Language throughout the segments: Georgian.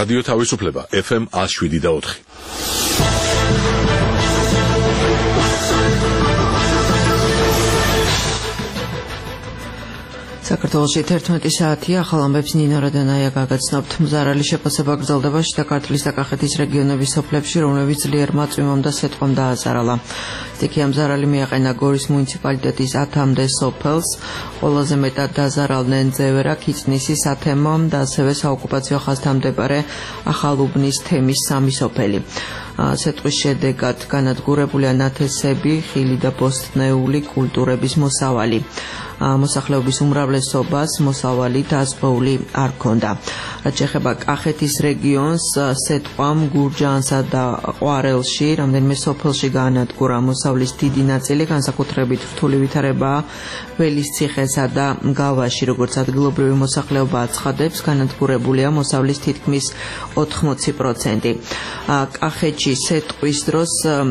რადიო თავისუფლება FM 107.4. საქართველოში 11 საათია, ახალ ამბებს ნინო რადანაია გაგაცნობთ. მზარალი შეფასება გრძელდება შიდა ქართლის და კახეთის რეგიონების სოფლებში, რომლებიც ძლიერმა წვიმამ და სეტყვამ დააზარალა. სტიქია მზარალი მიაყენა გორის მუნიციპალიტეტის 10-მდე სოფელს, ყველაზე მეტად დაზარალდნენ ძევერა, ქიწნისი, სათემო და ასევე საოკუპაციო ხაზთან მდებარე ახალუბნის თემის 3 სოფელი. სეტყვის შედეგად განადგურებულია ნათესები, ხილი და ბოსტნეული კულტურების მოსავალი. მოსახლეობის უმრავლესობას მოსავალი დაზღვეული არ ჰქონდა. რაც შეეხება კახეთის რეგიონს, სეტყვამ გურჯაანსა და ყვარელში რამდენიმე სოფელში გაანადგურა მოსავლის დიდი ნაწილი, განსაკუთრებით რთული ვითარებაა ველისციხესა და გავაში, როგორც ადგილობრივი მოსახლეობა აცხადებს, განადგურებულია მოსავლის თითქმის 80%. კახეთში სეტყვის დროს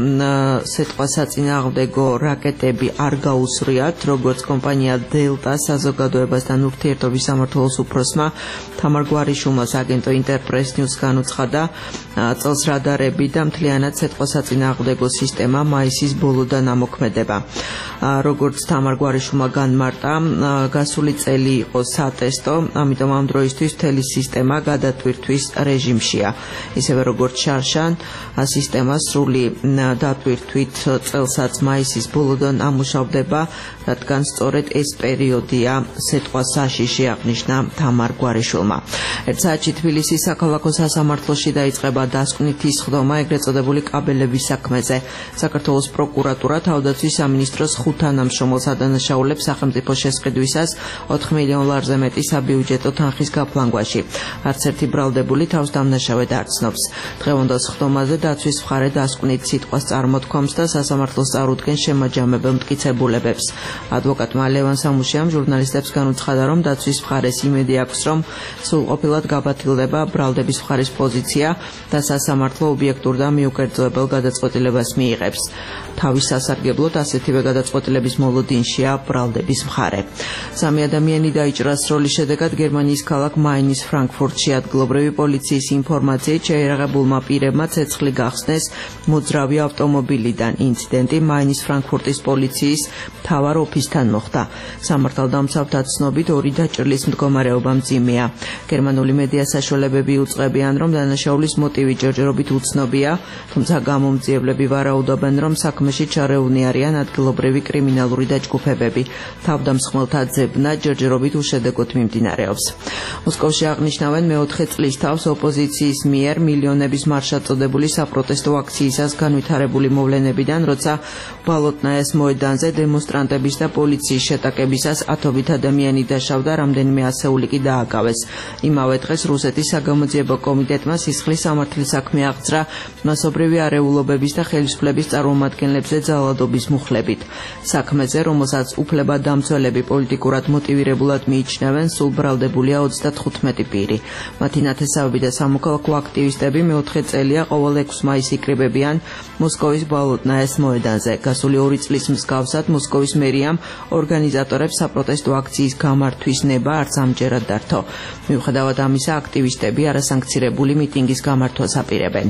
სეტყვას საწინააღმდეგო რაკეტები არ გაუსვრიათ, როგორც კომპანია დელტა საზოგადოებასთან ურთიერთობის სამმართველოს უფროსმა თამარ გვარიშვილს აგენტო ინტერპრეს ნიუს განუცხადა, წელს რადარები და მთლიანად სეტყვა საწინააღმდეგო სისტემა მაისის ბოლოდან ამოქმედება. როგორც თამარ გვარიშვილმა განმარტა, გასული წელი იყო სატესტო, ამიტომ ამ დროისთვის მთელი სისტემა გადატვირთვის რეჟიმშია. ისევე როგორც შარშან, სისტემა სრული დატვირთვით წელსაც მაისის ბოლოდან ამუშავდება, რადგან სწორედ ეს პერიოდია სეტყვა საშიში, აღნიშნა თამარ გვარიშვილმა. ერთ საათში თბილისის საქალაქო სასამართლოში დაიწყება დასკვნითი სხდომა ეგრეთ წოდებული კაბელების საქმეზე. საქართველოს პროკურატურა თავდაცვის სამინისტროს 5 თანამშრომელს ადანაშაულებს სახელმწიფო შესყიდვისას 4 მილიონ ლარზე მეტი საბიუჯეტო თანხის გაფლანგვაში. არც ერთი ბრალდებული თავს დამნაშავედ არ ცნობს. დღევანდელ სხდომაზე დაცვის მხარე დასკვნით სიტყვას წარმოთქვამს და სასამართლოს წარუდგენს შემაჯამებელ მტკიცებულებებს. ადვოკატმა ლევან სამუშიამ ჟურნალისტებს განუცხადა, რომ დაცვის მხარეს იმედი აქვს, რომ სრულყოფილად გაბათილდება ბრალდების მხარის პოზიცია და სასამართლო ობიექტურ და მიუკერძოებელ გადაწყვეტილებას მიიღებს. თავის სასარგებლოდ ასეთივე გადაწყვეტილების მოლოდინშია ბრალდების მხარე. 3 ადამიანი დაიჭრა სროლის შედეგად გერმანიის ქალაქ მაინის ფრანკფურტში. ადგილობრივი პოლიციის ინფორმაციით შეიარაღებულმა პირებმა ცეცხლი გახსნეს მოძრავი ავტომობილიდან. ინციდენტი მაინის ფრანკფურტის პოლიციის მთავარ ოფისთან მოხდა. სამართალდამცავთა ცნობით 2 დაჭრილის მდგომარეობა მძიმეა. გერმანული მედია საშუალებები უწყებიან, რომ დანაშაულის მოტივი ჯერჯერობით უცნობია, თუმცა გამომძიებლები ვარაუდობენ, რომ საქმეში ჩარეულნი არიან ადგილობრივი კრიმინალური დაჯგუფებები. თავდამსხმელთა ძებნა ჯერჯერობით უშედეგოდ მიმდინარეობს. მოსკოვში აღნიშნავენ მე-4 წლის თავს ოპოზიციის მიერ მილიონების მარშად წოდებული საპროტესტო აქციისას განვითარებული მოვლენებიდან, როცა ბალოტნაიას მოედანზე დემონსტრანტების და პოლიციის შეტაკებისას ათობით ადამიანი დაშავდა, რამდენიმე ასეული კი დააკავეს. იმავე დღეს რუსეთის საგამოძიებო კომიტეტმა სისხლის სამართლის საქმე აღძრა მასობრივი არეულობების და ხელისუფლების წარმომადგენლებზე ძალადობის მუხლებით. საქმეზე, რომელსაც უფლებადამცველები პოლიტიკურად მოტივირებულად მიიჩნევენ, სულ ბრალდებულია 35 პირი. მათი ნათესავები და სამოქალაქო აქტივისტები მე-4 წელია ყოველ 6 მაისს იკრიბებიან მოსკოვის ბალოტნაიას მოედანზე. გასული 2 წლის მსგავსად მოსკოვის მერიამ ორგანიზატორებს საპროტესტო აქციის გამართვის ნება არც ამჯერად დართო. მიუხედავად ამისა, აქტივისტები არასანქცირებული მიტინგის გამართვას აპირებენ.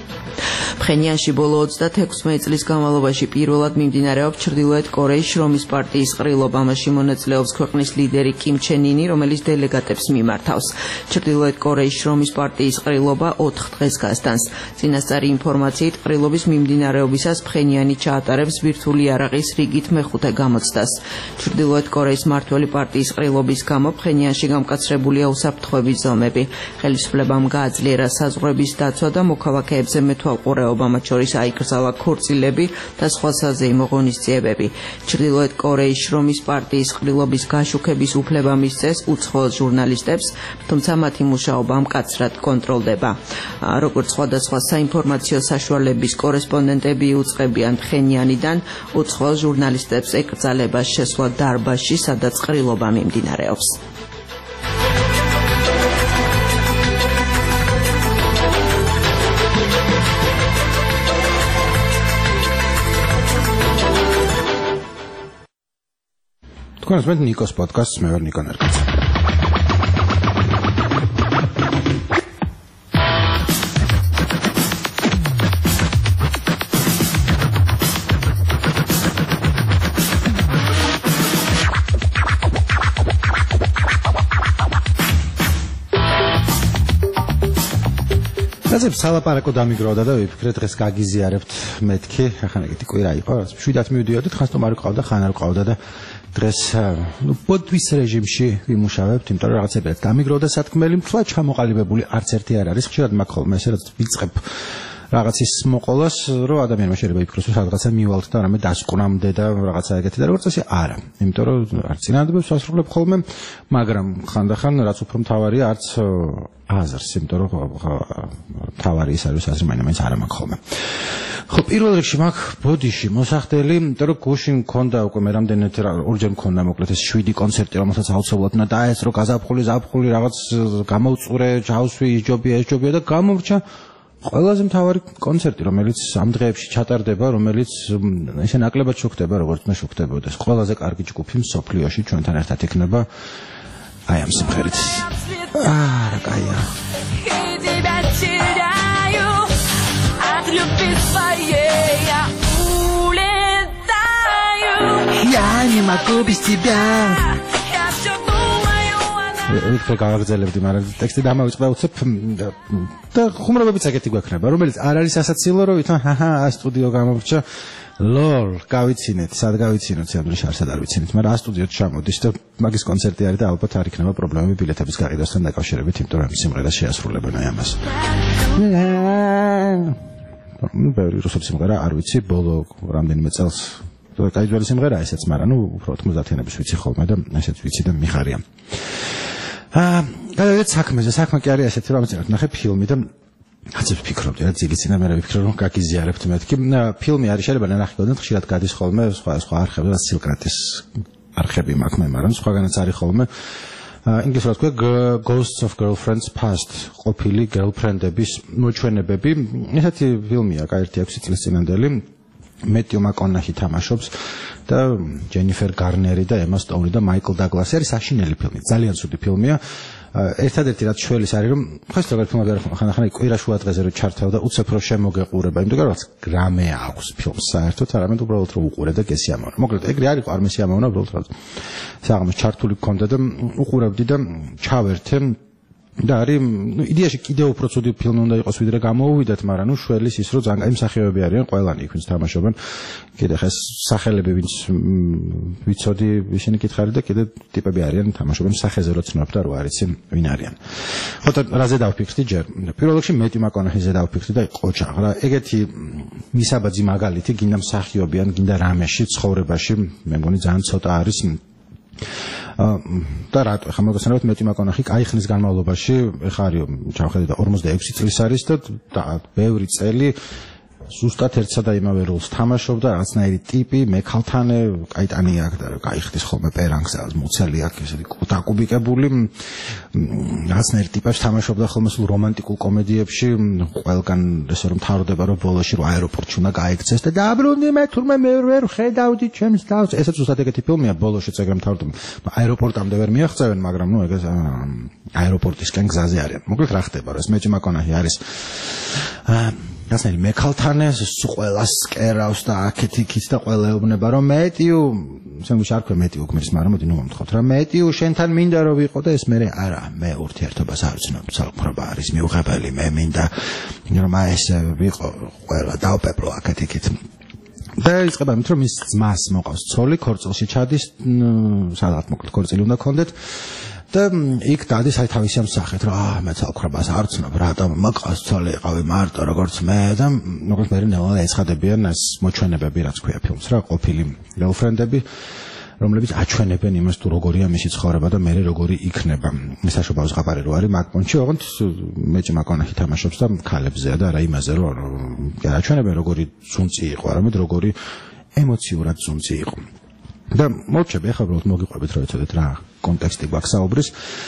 ფხენიანში ბოლო 36 წლის განმავლობაში პირველად მიმდინარეობს ჩრდილოეთ კორეის შრომის პარტიის ყრილობა. მასში მონაწილეობს ქვეყნის ლიდერი კიმ ჩენ ინი, რომელიც დელეგატებს მიმართავს. ჩრდილოეთ კორეის შრომის პარტიის ყრილობა 4 დღეს გასტანს. წინასწარი ინფორმაციით, ყრილობის მიმდინარეობისას ფხენიანი ჩაატარებს ბირთვული იარაღის რიგით მე-5 გამოცდას. ჩრდილოეთ კორეის მმართველი პარტიის ყრილობის გამო ფხენიანში გამკაცრებულია უსაფრთხოების ზომები. ხელისუფლებამ გააძლიერა საზღვრების დაცვა და მოქალაქეებზე მეთვალყურეობა, მათ შორის აიკრძალა ქორწილები და სხვა საზეიმო ღონისძიებები. ჩრდილოეთ კორეის შრომის პარტიის ყრილობის გაშუქების უფლება მისცეს უცხოელ ჟურნალისტებს, თუმცა მათი მუშაობა მკაცრად კონტროლდება. როგორც სხვადასხვა საინფორმაციო საშუალების კორესპონდენტები უწყებიან, ფხენიანიდან უცხოელ ჟურნალისტებს ეკრძალება შესვლა დარბაზში, სადაც ყრილობა მიმდინარეობს. თქვენს მე ნიკოს პოდკასტს მე ვარ ნიკო ნერგაძე. რაზეც სალაპარაკო დამიგროვდა და ვიფიქრე დღეს გაგიზიარებთ მეთქი, ახლა ეგეთი კვირა იყო, რაც შვიდათ მივდიოდით, ხან არ ყავდა, ხან არ ყავდა და დღეს პოდვის რეჟიმში ვიმუშავებთ, იმიტომ რომ რაღაცებად დამიგროვდა სათქმელი, მთლად ჩამოყალიბებული არც ერთი არ არის, ხშირად მაქვს ხოლმე ესე რაც ვიწყებ რაღაცის მოყოლას, რომ ადამიანმა შეიძლება იფიქროს, რომ რაღაცა მივალთ და რამე დასკვნამდე და რაღაცა ეგეთი და როგორც ასე არა. იმიტომ რომ არც წინადადებს ვასრულებ ხოლმე, მაგრამ ხანდახან რაც უფრო მთავარია, არც აზრს, იმიტომ რომ მთავარი ის არის, აზრი მაინც არ მაქვს ხოლმე. ხო, პირველ რიგში მაქვს ბოდიში მოსახდელი, იმიტომ რომ გუშინ მქონდა უკვე მე რამდენად ორჯერ მქონდა მოკლედ ეს 7 კონცერტი, რომელსაც აუცილებლად უნდა დაესწრო, გაზაფხული რაღაც გამოვწურე, ჯავსვი, ისჯობია და გამორჩა ყველაზე მთავარი კონცერტი, რომელიც ამ დღეებში ჩატარდება, რომელიც ესე ნაკლებად შუქდება, როგორც მე შუქდებოდეს. ყველაზე კარგი ჯგუფი მსოფლიოში ჩვენთან ერთად იქნება აი ამ სიმღერით. რა კაია. Я не могу без тебя. ვიქტორ გავაგზავნებდი, მაგრამ ტექსტი დამავიწყდა უცებ და ხუმრობებიც ეგეთი გვექნება, რომელიც არ არის ასაცილო, რომ ვითომ სტუდიო გამორჩა. ლოლ, გავიცინეთ, სად გავიცინოთ, სიამოვნებაში არსად არ ვიცინეთ, მაგრამ სტუდიოც ჩამოდის და მაგის კონცერტი არის და ალბათ არ იქნება პრობლემები ბილეთების გაყიდვასთან დაკავშირებით, იმიტომ რომ სიმღერას შეასრულებენ აი ამას. ბევრი რუსული სიმღერა არ ვიცი, ბოლო რამდენიმე წელს გაიძველი სიმღერა ესეც, მაგრამ უფრო 90-იანების ვიცი ხოლმე და ესეც ვიცი და მიხარია. გადავიდეთ საქმეზე. საქმე კი არის ესეთი, რომ ამით ნახე ფილმი და კაცებს ვფიქრობდი, რა ძილიც მე ვფიქრობ, რომ გაგიზიარებთ მეთქი. ფილმი არის შეიძლება ნახე გოდნათ, ხშირად გადის ხოლმე სხვა არხებზე, სილკრატის არხები მაქვს მე, მაგრამ სხვაგანაც არის ხოლმე. ინგლისურად ქვია Ghosts of Girlfriends Past, ყოფილი გერლფრენდების მოჩვენებები. ესეთი ფილმია, კაერთი 6 წლის წინანდელი. მეტიუ მაკონაჰი თამაშობს და ჯენიფერ გარნერი და ემა სტოუნი და მაიკლ დაგლასი არის საშინელი ფილმი. ძალიან ცუდი ფილმია. ერთადერთი რაც შველის არის, რომ ხეს როგორ ფილმად არ ხან კვირა შუა დღეზე რომ ჩართავ და უცებ რომ შემოგეყურება, იმიტომ რომ რაღაც გრამე აქვს ფილმს საერთოდ, არამედ უბრალოდ რომ უყურე და გესიამოვნე. მოკლედ ეგრე არ იყო, არ მესიამოვნა, უბრალოდ საღამოს ჩართული გქონდა და უყურებდი და ჩავერთე და არის იდეაში კიდევ უფრო ცუდი ფილმი უნდა იყოს ვიდრე გამოუვიდეთ, მაგრამ შველის ის რომ ძალიან მსახიობები არიან ყველანი იქ ვინც თამაშობენ. კიდე ხეს სახელები ვინც ვიცოდი ისინი კითხარი და კიდე ტიპები არიან თამაშობენ სახეზე რო ცნობ და რო არიცი ვინ არიან. ხო და რაზე დავფიქრდი ჯერ? პირველ რიგში მეტი მაკონაჰიზე დავფიქრდი და ყოჩაღ რა. ეგეთი მისაბაძი მაგალითი გინდა მსახიობიან, გინდა რამეში ცხოვრებაში, მე მგონი ძალიან ცოტა არის. და რატო ხა მოგესალმებით მეტი მაკონაჰი კაი ხნის განმავლობაში ხა არის ჩავხედე და 46 წლის არის და ბევრი წელი ზუსტად ერთსა და იმავე როლს თამაშობდა, რაღაცნაირი ტიპი, მეკალთანე, კაიტანი აქვს და გაიხდის ხოლმე პერანგს, მოცელი აქვს, ესეთი დაკუბიკებული, რაღაცნაირი ტიპებს თამაშობდა ხოლმე სულ რომანტიკულ კომედიებში, ყველგან ესე რომ მთავრდება რომ ბოლოში რომ აეროპორტში უნდა გაიქცეს და დაბრუნდი მე თურმე მე ვერ ხედავდი ჩემს თავს. ესეც ზუსტად ეგეთი ფილმია, ბოლოში ეგრე მთავრდება. აეროპორტამდე ვერ მიაღწევენ, მაგრამ ნუ ეგ აეროპორტისკენ გზაზე არიან. მოკლედ რა ხდება, რომ ეს მეტი მაკონაჰი არის ასნაირი მეკალთანეს ყველას კერავს და აქეთ-იქით და ყველა ეუბნება რომ მეტიუ, შემოშ არ ქვია მეტიუ გმირის, მაგრამ მოდი ნუ მომთხოვთ რა მეტიუ შენთან მინდა რომ ვიყო და ეს მე არა, მე ურთიერთობას არ ვცნობ, სალაპარაკობა არის მიუღებელი, მე მინდა რომ ეს ვიყო ყველა დავპეპლო აქეთ-იქით. და იწყება იმით რომ ის ძმას მოყავს ცოლი, ქორწილში ჩადის, სადღაც მოკლედ ქორწილი უნდა ქონდეთ. და იქ დადის აი თავისი ამ სახეთ რა მე ცალკრებას არ ვცნობ რატომ მყავს ცოლი იყავი მარტო როგორც მე და მოკლედ მე ნელა ეცხადებიან ეს მოჩვენებები რაც ქვია ფილმს რა ყოფილი გერლფრენდები რომლებიც აჩვენებენ იმას თუ როგორია მისი ცხოვრება და მე როგორი იქნება მისაშობაო ზღაპარი რო არის მაგ პონჩი ოღონდ მეჭი მაკონაჰი თამაშობს და ქალებზეა და რა იმაზე რომ აჩვენებენ როგორი ძუნწი იყო არამედ როგორი ემოციურად ძუნწი იყო და მოჩები ახლა უბრალოდ მოგიყვებით რომ ეცოდეთ რა კონტექსტი გვაქვს საუბრის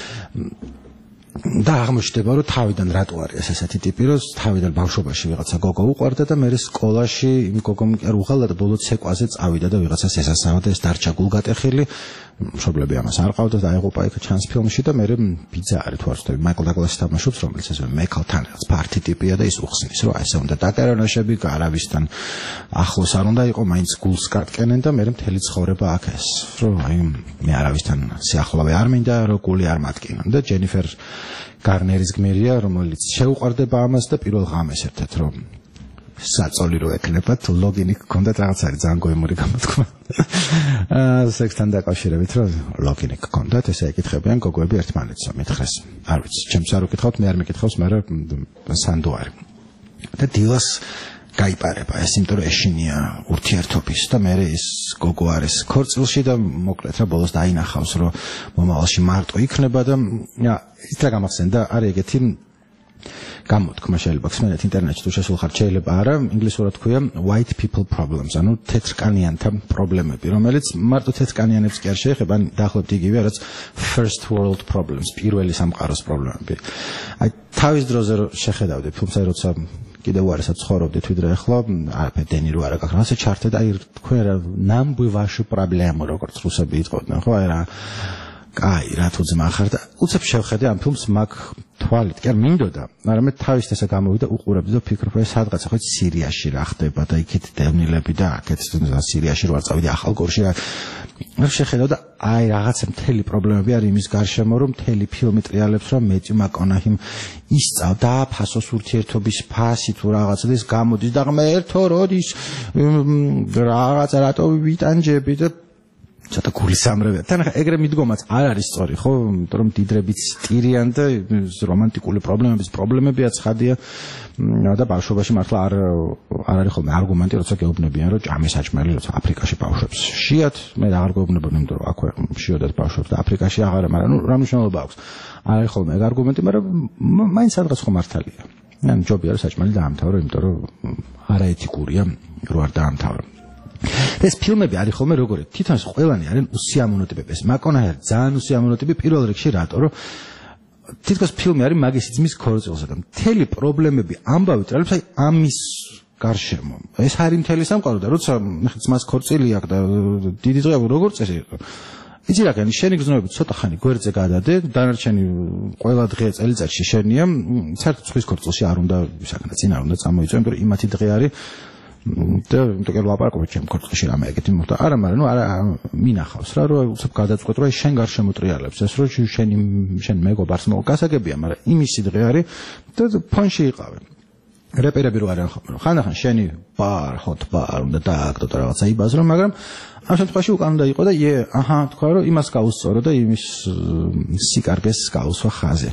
და აღმოჩნდება რომ თავიდან რატო არის ესეთი ტიპი რომ თავიდან ბავშვობაში ვიღაცა გოგო უყვარდა და მე სკოლაში იმ გოგომ არ უღალდა და ბოლო ცეკვაზე წავიდა და ვიღაცას ესასავდა ეს დარჩა გულგატეხილი მშობლები ამას არ ყავდა და აიღუპა იქ ჩანს ფილმში და მე ბიძა არის თუ არ ვცდები მაიკლ დაგლასი თამაშობს რომელიც ესე მეკალთან რაღაც პარტი ტიპია და ის უხსნის რომ აი ესე უნდა დაკარონაშები არავისთან ახლოს არ უნდა იყო მაინც გულს კარტკენენ და მე მთელი ცხოვრება აქ ეს რომ აი მე არავისთან სიახლოვე არ მინდა რომ გული არ მატკინონ და ჯენიფერ გარნერის გმირია რომელიც შეუყვარდება ამას და პირველ ღამეს ერთად რომ საწოლი რო ეკნებათ ლოგინი გქონდათ რაღაც არის ძალიან გოემური გამოთქმა სექსთან დაკავშირებით რომ ლოგინი გქონდათ ესე ეკითხებიან გოგოები ერთმანეთს მითხრეს არ ვიცი ჩემს არ უკითხავთ მე არ მეკითხავს მაგრამ სანდო არის და დილას გაიპარება ეს იმიტომ რომ ეშინია ურთიერთობის და მე ის გოგო არის ქორწილში და მოკლედ რა ბოლოს დაინახავს რომ მომავალში მარტო იქნება და ის რა გამახსენდა არის ეგეთი გამოთქმა შეიძლება ხსნათ ინტერნეტში თუ შესულხარ შეიძლება არა ინგლისურად ქვია white people problems ანუ თეთრკანიანთა პრობლემები რომელიც მარტო თეთრკანიანებს კი არ შეეხება ან დაახლოებით იგივე რაც first world problems პირველი სამყაროს პრობლემები აი თავის დროზე შეხედავდი ფილმს აი როცა კიდევ უარესად ცხოვრობდით ვიდრე ახლა არაფერი დენი რო არა გაქვს ასე ჩართე და აი თქვენ რა ნამბი ვაში პრობლემა როგორც რუსები იტყოდნენ ხო აი რა კაი რა თუ ძმა ხარ და უცებ შევხედე ამ ფილმს მაგ თვალით კი არ მინდოდა მაგრამ მე თავის ესა გამოვიდა უყურებდი და ფიქრობ რომ სადღაც ხო სირიაში რა ხდება და იქით დევნილები და აქეთ სირიაში რო არ წავიდი ახალგორში რა შეხედავ და აი რაღაცა მთელი პრობლემები არის იმის გარშემო რომ მთელი ფილმი ტრიალებს რომ მეტი მაკონაჰიმ ისწავ დააფასოს ურთიერთობის ფასი თუ რაღაცა და ის გამოდის და ღმერთო როდის რაღაცა რატო ვიტანჯები და ცოტა გულისამრევია. თან ეგრე მიდგომაც არ არის სწორი, ხო? იმიტომ რომ დიდრებიც ტირიან და რომანტიკული პრობლემებია ცხადია და ბავშვობაში მართლა არ არის ხოლმე არგუმენტი, როცა გეუბნებიან, რომ ჭამე საჭმელი, როცა აფრიკაში ბავშვებს შეათ, მე აღარ გეუბნებოდი, იმიტომ რომ აქვე შეოდათ ბავშვებს და აფრიკაში აღარ, მაგრამ ნუ რა მნიშვნელობა აქვს? არ არის ხოლმე ეგ არგუმენტი, მაგრამ მაინც სადღაც ხო მართალია. ან ჯობია რომ საჭმელი დაამთავრო, იმიტომ რომ არაეთიკურია, რო არ დაამთავრო. ეს ფილმები არის ხოლმე როგორი თითონს ყველანი არიან უსიამოვნო ტიპები. მაკონაჰი არის ძალიან უსიამოვნო ტიპი პირველ რიგში რატო რომ თითქოს ფილმი არის მაგისი ძმის ქორწილზე და მთელი პრობლემები ამბავი ტრალებს აი ამის გარშემო. ეს არის მთელი სამყარო და როცა ძმას ქორწილი აქვს და დიდი დღე როგორ წესი იცი რა განი შენი გზნობები ცოტა ხანი გვერდზე გადადე დანარჩენი ყველა დღე წელიწადში შენია საერთოდ ხვის ქორწილში არ უნდა საკანა წინ არ უნდა წამოიწვა იმიტომ რომ იმათი დღე არის და იმიტომ რომ ლაპარაკობ ჩემ ქორწილში რამე ეგეთი მოხდა არა მაგრამ ნუ არა მინახავს რა რომ უცებ გადაწყვეტ რომ შენ გარშემო ტრიალებს ეს რომ შენ მეგობარს მოგასაგებია მაგრამ იმისი დღე არის და ფონში იყავე რეპერები რო არიან ხანდახან შენი ბარ ჰოთ ბარ უნდა დააგდო და რაღაცა იბაზრო მაგრამ ამ შემთხვევაში უკან უნდა იყო და აჰა თქვა რომ იმას გაუსწორო და იმის სიკარგეს გაუსვა ხაზე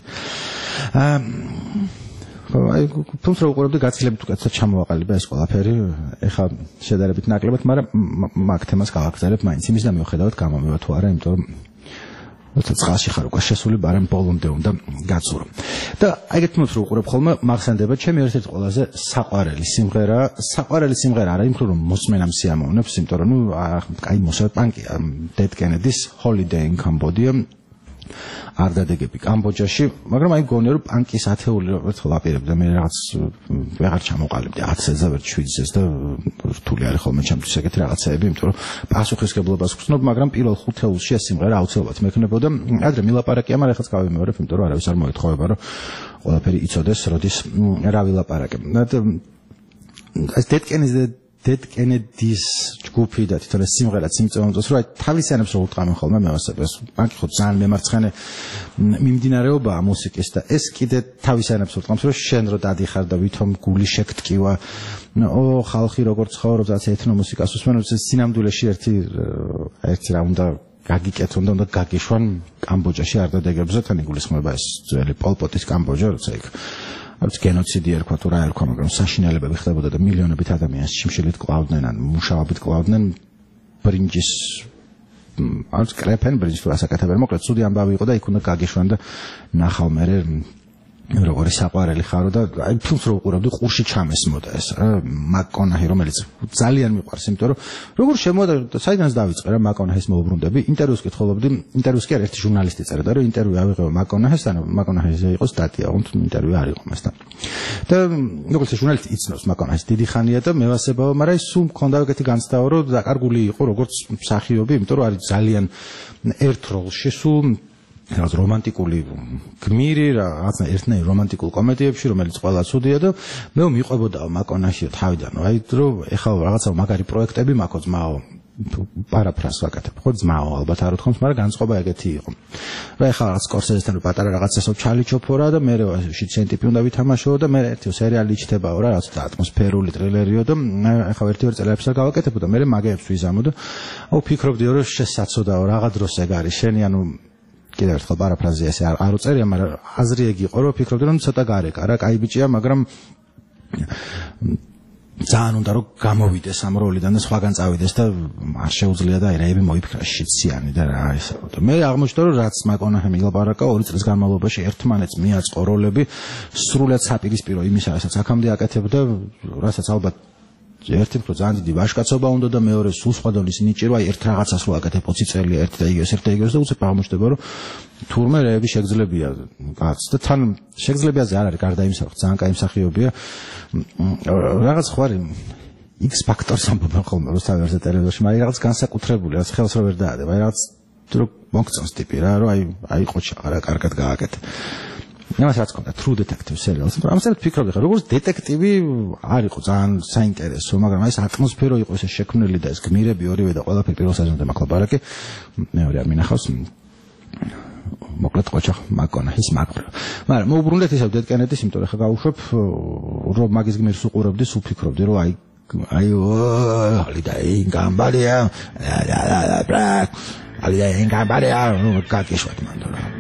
აი ფილმს რო უყურებდი გაცილებით უკეთესად ჩამოვაყალიბა ეს ყველაფერი ეხლა შედარებით ნაკლებად მაგრამ მაგ თემას გავაგზავნებ მაინც იმის და მიუხედავად გამომევა თუ არა იმიტომ რომ როცა წყალში ხარ უკვე შესული ბარემ ბოლომდე უნდა გაცურო და ეგეთ ფილმს რო უყურებ ხოლმე მახსენდება ჩემი ერთ-ერთი ყველაზე საყვარელი სიმღერა არა იმ რომ მოსმენამ სიამოვნებს იმიტომ რომ ნუ აი მოსა პანკია დედ კენედის Holiday in Cambodia არ დადეგები კამბოჯაში, მაგრამ აი გონია რომ პანკის ათეული ერთხელ აპირებ და მე რაღაც ვეღარ ჩამოყალიბდი 10-ზე ვერ 7-ზე და რთული არის ხოლმე ჩემთვის ეგეთი რაღაცაები, იმიტომ რომ პასუხისგებლობას ვხსნობ, მაგრამ პირველ 5 თეულში ეს სიმღერა აუცილებლად მექნებოდა. ადრე მილაპარაკია, მაგრამ ეხლა გავიმეორებ, იმიტომ რომ არავის არ მოეთხოვება, რომ ყველაფერი იცოდეს, როდის რა ვილაპარაკებ. ეს დედ კენედის ჯგუფი და თვითონ ეს სიმღერაც იმწონებს რომ თავისიანებს რო უტყამენ ხოლმე მევასებას პანკი ხო ძალიან მემარცხენე მიმდინარეობაა მუსიკის და ეს კიდე თავისიანებს უტყამს რომ შენ რო დადიხარ და ვითომ გული შეგტკივა ხალხი როგორ ცხოვრობს რაც ეთნო მუსიკას უსმენს სინამდვილეში ერთი რა უნდა გაგიკეთონ და უნდა გაგიშვან კამბოჯაში არ დადეგებზე თან იგულისხმება ეს ძველი პოლპოტის კამბოჯა როცა იქ არის გენოციდი ერქვა თუ რა ერქვა, მაგრამ საშინელებები ხდებოდა და მილიონობით ადამიანს შიმშილით კლავდნენ ან მუშაობით კლავდნენ ბრინჯის არც კრეფენ ბრინჯს თუ ასაკეთებენ მოკლედ ცუდი ამბავი იყო და იქ უნდა გაგიშვან და ნახავ მე როგორი საყვარელი ხარო და აი ფილმს რო უყურებდი ყურში ჩამესმოდა ეს რა მაკონაჰი რომელიც ძალიან მიყვარს იმიტომ რომ როგორ შემოვიდა საიდანაც დავიწყე რა მაკონაჰის მოუბრუნდები ინტერვიუს კითხულობდი ინტერვიუს კი არ ერთი ჟურნალისტი წერდა რომ ინტერვიუ ავიღო მაკონაჰისთან მაკონაჰის იყო სტატია უნდა ინტერვიუ არ იყო მასთან და როგორც ჟურნალისტი იცნობს მაკონაჰის დიდი ხანია და მევასებაო მაგრამ ის სულ მქონდა ეგეთი განცდაო რომ დაკარგული იყო როგორც მსახიობი იმიტომ რომ არის ძალიან ერთ როლში სულ რაღაც რომანტიკული გმირი რაღაცა ერთნაირი რომანტიკულ კომედიებში რომელიც ყველა ცუდია და მე მიყვებოდა მაკონაჰი თავიდანო აი რომ ეხლა რაღაცა მაგარი პროექტები მაქვს ძმაო პარაფრაზ ვაკეთებ ხო ძმაო ალბათ არ უთქვამს მაგრამ განწყობა ეგეთი იყო რა ეხლა რაღაც სკორსეზესთან პატარა რაღაცასო ჩალიჩოფორა და მე შიცენ ტიპი უნდა ვითამაშო და მე ერთი სერიალი ჩნდებაო რა რაღაც ატმოსფერული ტრილერიო და ეხლა ერთი-ორი წელიწადს არ გავაკეთებ და მე მაგეებს ვიზამო და აუ ფიქრობდი რომ შესაძოდაო რაღა დროს ეგ არის შენი ანუ კიდევ ერთხელ პარაფრაზია ესე არ უწერია, მაგრამ აზრი ეგ იყო, რომ ფიქრობდი რომ ცოტა გარეკა რა, კაი ბიჭია, მაგრამ ძალიან უნდა რომ გამოვიდეს ამ როლიდან და სხვაგან წავიდეს და არ შეუძლია და აირები მოიფიქრა შიციანი და რა ესა. მე აღმოჩნდა რომ რაც მაკონაჰიმ ილაპარაკა 2 წლის განმავლობაში ერთმანეთს მიაწყო როლები სრულად საპირისპირო იმისა, რასაც აქამდე აკეთებდა, რასაც ალბათ ერთი მხრივ ძალიან დიდი ვაჟკაცობა უნდა და მეორე სულ სხვა დონის ნიჭირო, აი ერთ რაღაცას რო აკეთებ 20 წელი ერთი და იგივეს და უცებ აღმოჩნდება რომ თურმე რეები შეგძლებია კაც და თან შეგძლებიაზე არ არის გარდა იმისა, რომ ძალიან კაი მსახიობია. რაღაც ხوارი X ფაქტორს ამბობენ ხოლმე რუსთავის ტელევიზორში, მაგრამ რაღაც განსაკუთრებული, რაც ხელს რო ვერ დაადებ, აი რაღაც რო მოგწონს ტიპი რა, რომ აი ყოჩა რა კარგად გააკეთე. იმას რაც კონდა True Detective სერიალს. ამასთან ფიქრობდი ხა როგორც დეტექტივი არ იყო ძალიან საინტერესო, მაგრამ აი ეს ატმოსფერო იყო ესე შექმნილი და ეს გმირები ორივე და ყველაფერი პირველ სეზონზე მახლაბარაკი მეორე არ მინახავს. მოკლედ ყოჩა მაკონაჰის მაგრო. მაგრამ მოუბრუნდეთ ისევ დედკენედის, იმიტომ ხა გავუშვებ რომ მაგის გმირს უყურებდი, სულ ფიქრობდი რომ აი holiday გამბარია holiday გამბარია გაკიშვათ მანდ რა.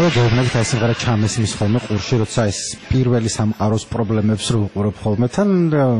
გეუბნებით ეს სიმღერა ჩამესმის ხოლმე ყურში, როცა ეს პირველი სამყაროს პრობლემებს რო უყურებ ხოლმე თან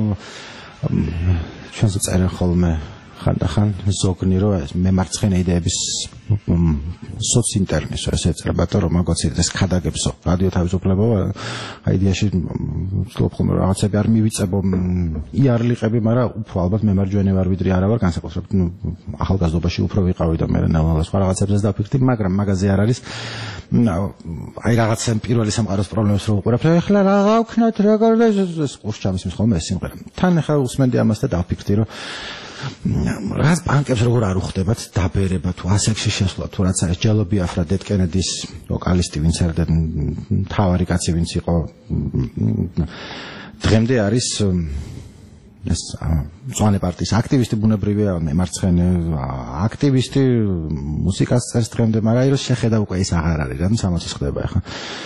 ჩვენს წერენ ხოლმე ხანდახან ზოგნი რომ ეს მემარცხენე იდეების სოციინტერნეტს ეს ეწრებათ რომ მაგოცი ეს ქადაგებსო რადიო თავისუფლება აიდიაში ვთქვი ხოლმე რაღაცები არ მივიწებო იარლიყები, მაგრამ უფრო ალბათ მემარჯვენე ვარ ვიდრე არა ვარ, განსაკუთრებით ახალგაზრდობაში უფრო ვიყავი და მე სხვა რაღაცებზეც დავფიქრდი, მაგრამ მაგაზე არ არის აი რაღაცა პირველი სამყაროს პრობლემებს რო უყურებ, ეხლა რა გავქნათ, როგორ ეს ყურს ჩამისმის ხოლმე ეს სიმღერა. თან ახლა უსმენდი ამას და დავფიქრდი რომ რაღაც ბანკებს როგორ არ უხდებათ დაბერება თუ ასექსში შესვლა თუ რაც არის ჯელობი აფრა დედ კენედის ვოკალისტი ვინც არის და მთავარი კაცი ვინც იყო დღემდე არის ეს მწვანე პარტიის აქტივისტი ბუნებრივია მემარცხენე აქტივისტი მუსიკას წერს დღემდე, მაგრამ აი რომ შეხედა უკვე ის აღარ არის რა 60-ის ხდება ახლა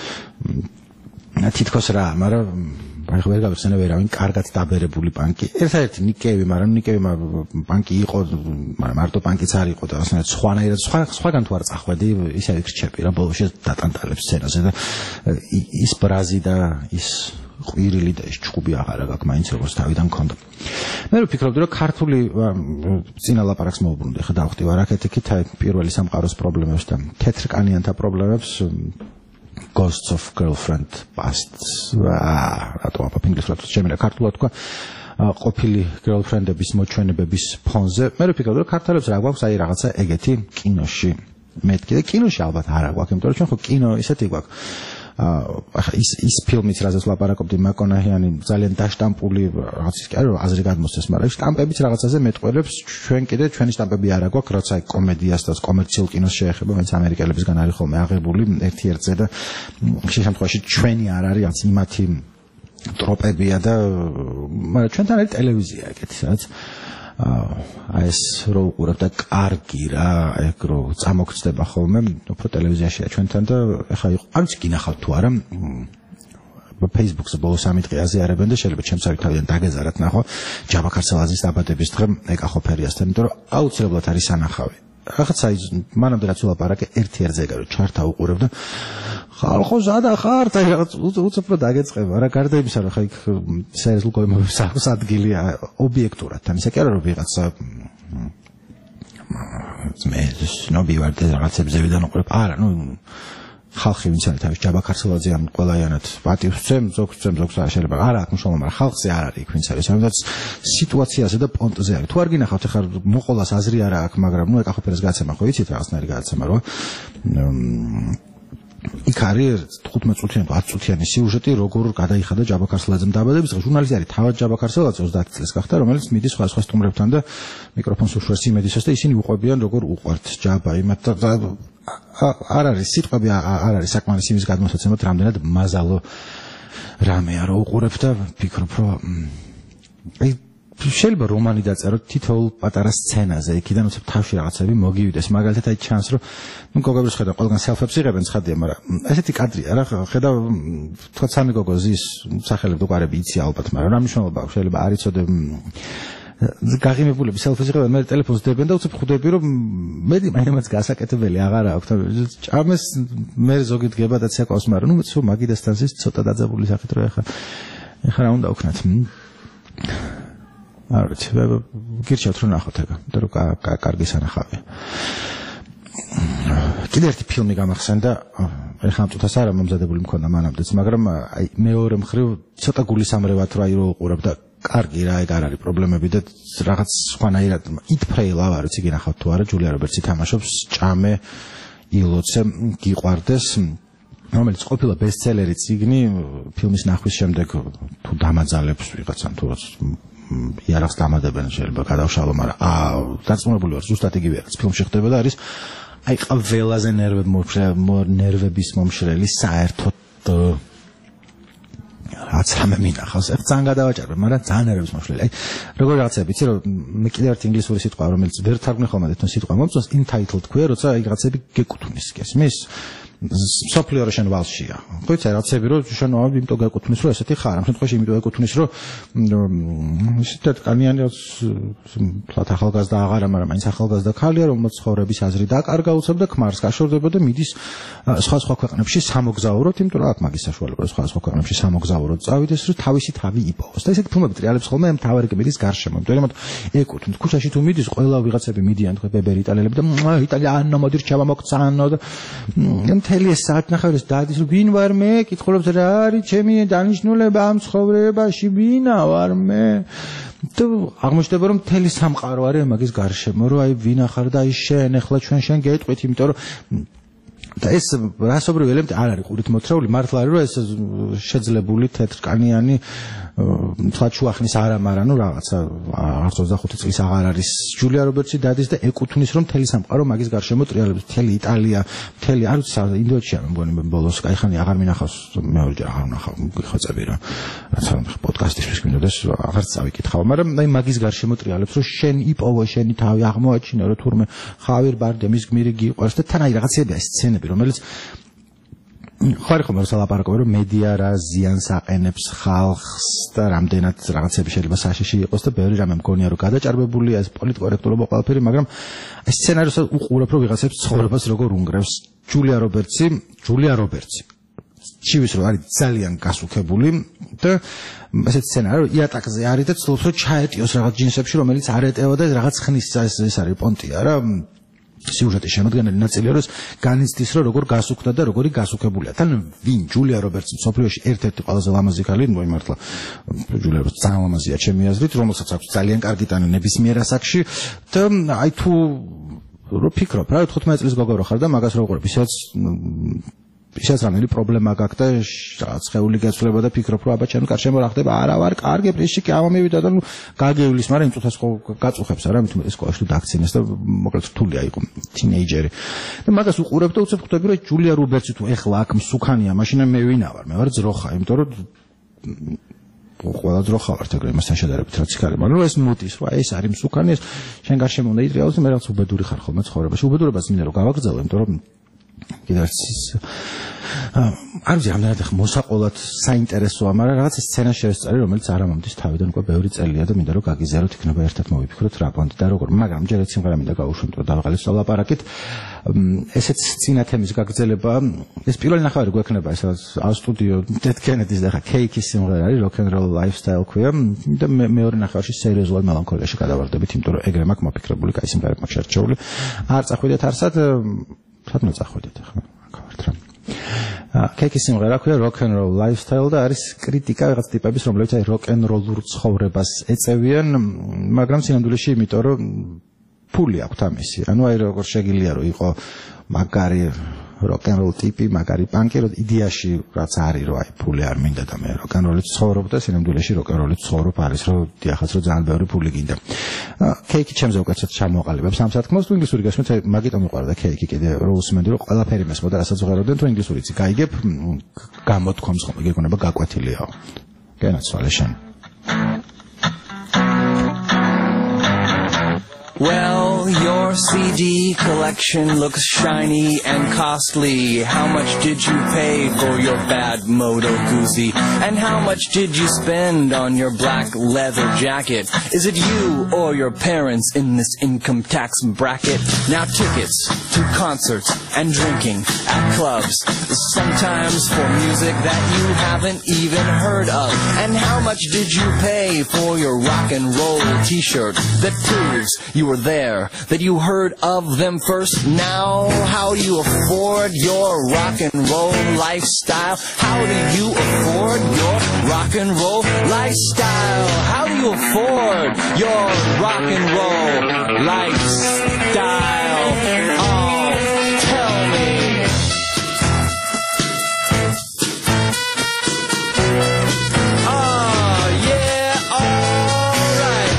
თითქოს რა, მაგრამ აი ვერ გავიხსენე ვერავინ კარგად დაბერებული პანკი. ერთადერთი ნიკევი, მაგრამ ნიკევი პანკი იყო, მაგრამ მარტო პანკიც არ იყო და ასეთ სხვანაირად სხვაგან თუ არ წახვედი, ისე ვიქრჩები რა ბოლოში დატანტალებს სცენაზე და ის ბრაზი და ის ყვირილი და ის ჭუბი აღარ აქვს მაინც როგორც თავიდან მქონდა. მე ვფიქრობდი რომ ქართული წინა ლაპარაკს მოუბრუნდი, ხა დავხდი ვარაკეთიქით პირველი სამყაროს პრობლემებს და თეთრკანიანთა პრობლემებს Ghosts of Girlfriend Past. რატო აბა ინგლისურად შემიძლია ქართულად თქვა ყოფილი girlfriend-ების მოჩვენებების ფონზე. მე ვფიქრობ რომ ქართველებს რა გვაქვს აი რაღაცა ეგეთი კინოში. მეთქი და კინოში ალბათ არა გვაქვს, იმიტომ რომ ჩვენ ხო კინო ისეთი გვაქვს. ახლა ის ფილმიც რაზეც ლაპარაკობდი მაკონაჰიანი ძალიან დაშტამპული რაღაც ის კი არა აზრი გადმოსცეს, მაგრამ შტამპებიც რაღაცაზე მეტყველებს, ჩვენ კიდე ჩვენი შტამპები არა გვაქვს, რაც აი კომედიას და კომერციულ კინოს შეეხება, ვინც ამერიკელებისგან არის ხოლმე აღებული ერთი-ერთზე და ხშირ შემთხვევაში ჩვენი არ არის, რაც იმათი ტროპებია და მაგრამ ჩვენთან არის ტელევიზია ეგეთი, სადაც აი ეს რო უყურებ და კარგი რა, ეგ რო წამოგწდება ხოლმე, უფრო ტელევიზიაშია ჩვენთან და ეხლა იყო, არ ვიცი გინახავთ თუ არა, Facebook-ზე ბოლოს 3 დღე აზიარებენ და შეიძლება ჩემს თავიდან დაგეზარათ ნახო ჯაბა ქარცელაძის დაბადების დღე ეკახო ფერიასთან, იმიტომ რომ აუცილებლად არის ანახავი. რაღაცა ის მანამდე რაც ვლაპარაკე ერთ-ერთზე გარო ჩართა უყურებ და ხალხო ზადა ხართ აი რაღაც უცებრო დაგეწყება რა, გარდა იმისა რომ ხა იქ სერიოზულობებს აქვს ადგილი ობიექტურად, თან ისე კი არა რომ ვიღაცა მე სნობი ვარ და რაღაცებზე ვიდან უყურებ, არა, ნუ ხალხი ვინც არის თავის ჯაბა ქარცელაძე ან ყველაიანად პატივს ვცემ, ზოგს შეიძლება არა აქვს მნიშვნელობა, მაგრამ ხალხზე არ არის იქ ვინც არის, ამიტომ სიტუაციაზე და პონტზე არის. თუ არ გინახავთ ახლა მოყოლას აზრი არა აქვს, მაგრამ ნუ ეკახო ფერს გაცემა ხო იცით რაღაცნაირი გადაცემა რომ იქ არის 15 წუთიანი 10 წუთიანი სიუჟეტი როგორ გადაიხადა ჯაბა ქარცელაძემ დაბადების დღე. ჟურნალისტი არის თავად ჯაბა ქარცელაძე 30 წელს გახდა, რომელიც მიდის სხვა სტუმრებთან და მიკროფონს უშვერს იმედისას და ისინი უყვებიან როგორ უყვართ ჯაბა იმათ და არ არის სიტყვები არ არის საკმარისი იმის გადმოსაცემად რამდენად მაზალო რამეა რო უყურებ და ფიქრობ რომ აი შეიძლება რომანი დაწეროთ თითოეულ პატარა სცენაზე, იქიდან უცებ თავში რაღაცები მოგივიდეს, მაგალითად აი ჩანს რომ ნუ გოგოებს ხედავ ყველგან სელფებს იღებენ ცხადია, მაგრამ ესეთი კადრია რა, ხედავ თქვა სამი გოგო ზის სახელებს უყარები იცი ალბათ, მაგრამ რა მნიშვნელობა აქვს, შეიძლება არ იცოდე გაღიმებულები სელფის იღებენ, მე ტელეფონს დებენ და უცებ ხვდები რომ მე მაინც გასაკეთებელი აღარა აქვს, ჭამეს მე ზოგი დგება და ცეკვავს, მაგრამ ნუ სულ მაგიდასთან ზის ცოტა დაძაბული სახით რომ ეხა რა უნდა ვქნათ. არ ვიცი, გირჩევთ რომ ნახოთ ეგა, იმიტომ რომ კარგი სანახავია. კიდევ ერთი ფილმი გამახსენდა, ეხლა ამ წუთას არა მომზადებული მქონდა მანამდეც, მაგრამ აი მეორე მხრივ ცოტა გულისამრევად რა ირო უყურებ და კარგი რა, ეგ არ არის პრობლემები და რაღაც სხვანაირად Eat Pray Love არ ვიცი გინახავთ თუ არა, ჯულია რობერტსი თამაშობს, ჭამე ილოცე გიყვარდეს, რომელიც ყოფილა ბესტსელერი წიგნი, ფილმის ნახვის შემდეგ თუ დამაძალებს ვიღაცამ თუ იარაღს დამადებენ შეიძლება გადავშალო, მაგრამ დარწმუნებული ვარ ზუსტად იგივე რაც ფილმში ხდება და არის აი ყველაზე ნერვების მომშრელი საერთოდ რაც რამე მინახავს, ძალიან გადავაჭარბე, მაგრამ ძალიან ნერვების მომშრელი. აი როგორ რაღაცები იცი რომ მე კიდევ ერთი ინგლისური სიტყვა რომელიც ვერ თარგმნი ხოლმე თვითონ სიტყვა მომწონს entitled ქვია, როცა აი რაღაცები გეკუთვნის, გესმის? სოფლიო შენ ვალშია. ხო იცი რაცები რომ შენ იმიტომ გეკუთვნის რომ ესეთი ხარ. ამ შემთხვევაში იმიტომ ეკუთვნის რომ ისეთ კანიანი თლათ ახალგაზრდა აღარა, მაგრამ მაინც ახალგაზრდა ქალია, რომელსაც ცხოვრების აზრი დაკარგა უცებ და ქმარს გაშორდება და მიდის სხვა ქვეყნებში სამოგზაუროთ, იმიტომ რომ აქ მაგის საშუალება სხვა ქვეყნებში სამოგზაუროთ წავიდეს, რომ თავისი თავი იპოვოს. და ესეთი ფილმები ტრიალებს ხოლმე ამ თავარი კბილის გარშემო. იმიტომ რომ ეკუთვნის ქუჩაში თუ მიდის, ყველა ვიღაცები მიდიან თქვა ბებერი იტალიელები და იტალიანო მოდი რჩება მოგცანო და მთელი ეს საათნახევრის დადის რომ ვინ ვარ მე? კითხულობს რა არის ჩემი დანიშნულება ამ ცხოვრებაში, ვინა ვარ მე? და აღმოჩნდება რომ მთელი სამყარო არის მაგის გარშემო, რომ აი ვინა ხარ და აი შენ ახლა ჩვენ გეტყვით, იმიტომ რომ და ეს რასობრივი ელემენტი არ არის ყურით მოთხრეული, მართლა არის რომ ეს შეძლებული თეთრკანიანი თლათ შუახნის არამარა, ნუ რაღაცა 25 წლის აღარ არის ჯულია რობერტსი დადის და ეკუთვნის რომ მთელი სამყარო მაგის გარშემო ტრიალებს, მთელი იტალია, მთელი არ ვიცი ინდოეთშია მე მგონი ბოლოს კაიხანი აღარ მინახავს, მეორეჯერ აღარ ვნახავ გიხოცები რა. რაც არ პოდკასტისთვის გინდოდეს აღარ წავიკითხავ, მაგრამ აი მაგის გარშემო ტრიალებს რომ შენ იპოვო, შენი თავი აღმოაჩინო, რომ თურმე ხავერ ბარდემის გმირი გიყვარს და თან აი რაღაცებია სცენები, რომელიც ხარი ხომ რსალაპარაკობ რომ მედია რა ზიანს აყენებს ხალხს და რამდენად რაღაცები შეიძლება საშიში იყოს და ბევრი რამე მგონია რომ გადაჭარბებულია ეს პოლიტკორექტულობა ყველაფერი, მაგრამ ეს სცენარისაც უყურებ რომ ვიღაცებს ცხოვრებას როგორ უნგრევს. ჯულია რობერტსი ჩივის რომ არის ძალიან გასუქებული და ესეთ სცენარი რომ იატაკზე არის და ცდილობს რომ ჩაეტიოს რაღაც ჯინსებში, რომელიც არ ეტევა და რაღაც ხნის ეს არის პონტია რა. სიუჟეტის შემადგენელი ნაწილია რომ განიცდის რომ როგორ გასუქდა და როგორი გასუქებულია. თან ვინ ჯულია რობერტსი მსოფლიოში ერთ-ერთი ყველაზე ლამაზი ქალი, ნუ მართლა ჯულია რობერტსი ძალიან ლამაზია ჩემი აზრით, რომელსაც აქვს ძალიან კარგი ტანი ნებისმიერ ასაკში და აი თუ რო ფიქრობ რა 15 წლის გოგო რო ხარ და მაგას რო უყურებ, ისაც რამელი პრობლემა გაქვს და რაღაც ხეული გეცვლება და ფიქრობ რომ აბა ჩემი გარშემო რა ხდება, არა ვარ კარგი პრესში კი ამომივიდა და ნუ გაგევლის, მაგრამ იმ წუთას გაწუხებს არა, მით უმეტეს სკოლაში თუ დაგცინეს და მოკლედ რთულია იყო თინეიჯერი. და მაგას უყურებ და უცებ ხვდები რომ ჯულია რობერტსი თუ ეხლა აქ მსუქანია, მაშინ მე ვინა ვარ? მე ვარ ძროხა, იმიტომ რომ ყველა ძროხა ვართ ეგრე იმასთან შედარებით რაც იქ არის, მაგრამ ეს მოდის რომ ეს არის მსუქანი, ეს შენ გარშემო უნდა იტრიალოს და მე რაღაც უბედური ხარ ხოლმე ცხოვრებაში. უბედურებას მინდა რომ გავაგრძელო, იმიტომ რომ კიდევ არ ვიცი რამდენად მოსაყოლად საინტერესოა, მაგრამ რაღაც სცენა შეესწარი, რომელიც არ ამომდის თავიდან უკვე ბევრი წელია და მინდა რომ გაგიზიაროთ, იქნება ერთად მოვიფიქროთ რა პონტი და როგორ, მაგრამ ჯერ ერთ სიმღერა მინდა გავუშვით რომ დავაღალისო ლაპარაკით. ესეც წინა თემის გაგრძელება, ეს პირველი ნახევარი გვექნება ესაც სტუდიო Dead Kennedys და ხა Cake-ის სიმღერა არის, Rock and Roll Lifestyle ქვია და მეორე ნახევარში სერიოზულად მელანქოლიაში გადავარდებით, იმიტომ რომ ეგრე მაქვს მოფიქრებული, კაი სიმღერა მაქვს შერჩეული. არ წახვიდეთ არსად, სათნო წახვიდეთ ახლა. გავართ რა. Cake-ის სიმღერა ქვია Rock and Roll Lifestyle და არის კრიტიკა რაღაც ტიპების, რომლებიც აი rock and roll-ურ ცხოვრებას ეწევიან, მაგრამ სინამდვილეში იმიტომ რომ ფული აქვს ამისი. ანუ აი როგორ შეგიძლია რომ იყო მაგარი rock and roll ტიპი, მაგარი პანკი, რომ იდეაში რაც არის რომ აი ფული არ მინდა და მე rock and roll-ით ცხოვრობ და სინამდვილეში rock and roll-ით ცხოვრობ არის რომ დიახაც რომ ძალიან ბევრი ფული გინდა. Cake-ი ჩემზე უკეთესად ჩამოყალიბებს ამ სათქმოს, თუ ინგლისური გასმით, აი მაგიტომ მიყვარდა Cake-ი კიდე რო უსმენდი რომ ყველაფერი მესმოდა, რასაც ვღეროდნენ, თუ ინგლისურიც გაიგებ, გამოთქვამს ხომ ეგონება გაკვეთილიაო. განაცვალე შენ. Well, your CD collection looks shiny and costly. How much did you pay for your bad Moto Guzzi? And how much did you spend on your black leather jacket? Is it you or your parents in this income tax bracket? Now tickets to concerts and drinking at clubs, sometimes for music that you haven't even heard of. And how much did you pay for your rock and roll t-shirt that proves you were there, that you heard of them first? Now, how do you afford your rock and roll lifestyle? How do you afford your rock and roll lifestyle? How do you afford your rock and roll lifestyle? Oh, tell me. Oh, yeah, all right.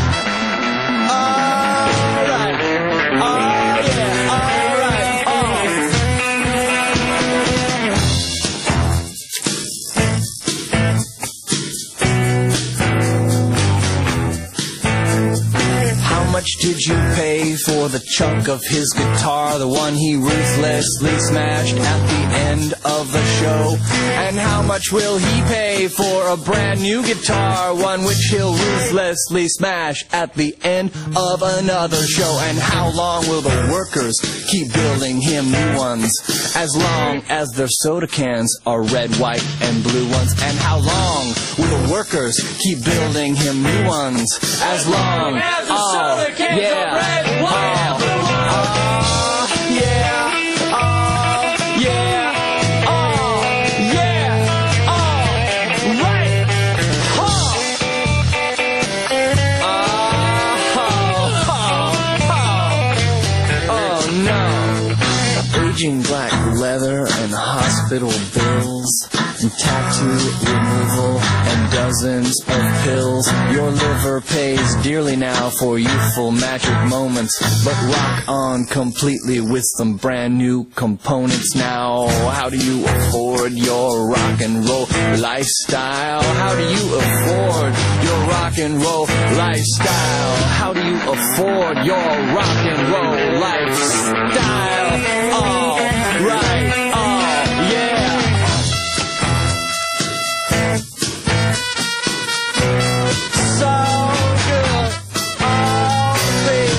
How much much did you pay for the chunk of his guitar, the one he ruthlessly smashed at the end of the show? And how much will he pay for a brand new guitar, one which he'll ruthlessly smash at the end of another show? And how long will the workers keep building him new ones, as long as their soda cans are red, white, and blue ones? And how long will the workers keep building him new ones, as long as the soda cans are red, white, and blue ones? Black leather and hospital bills and tattoo removal and dozens of pills. Your liver pays dearly now for youthful magic moments, but rock on completely with some brand new components now. How do you afford your rock and roll lifestyle? How do you afford your rock and roll lifestyle? How do you afford your rock and roll lifestyle? Oh, right, oh, yeah. So good, oh, baby.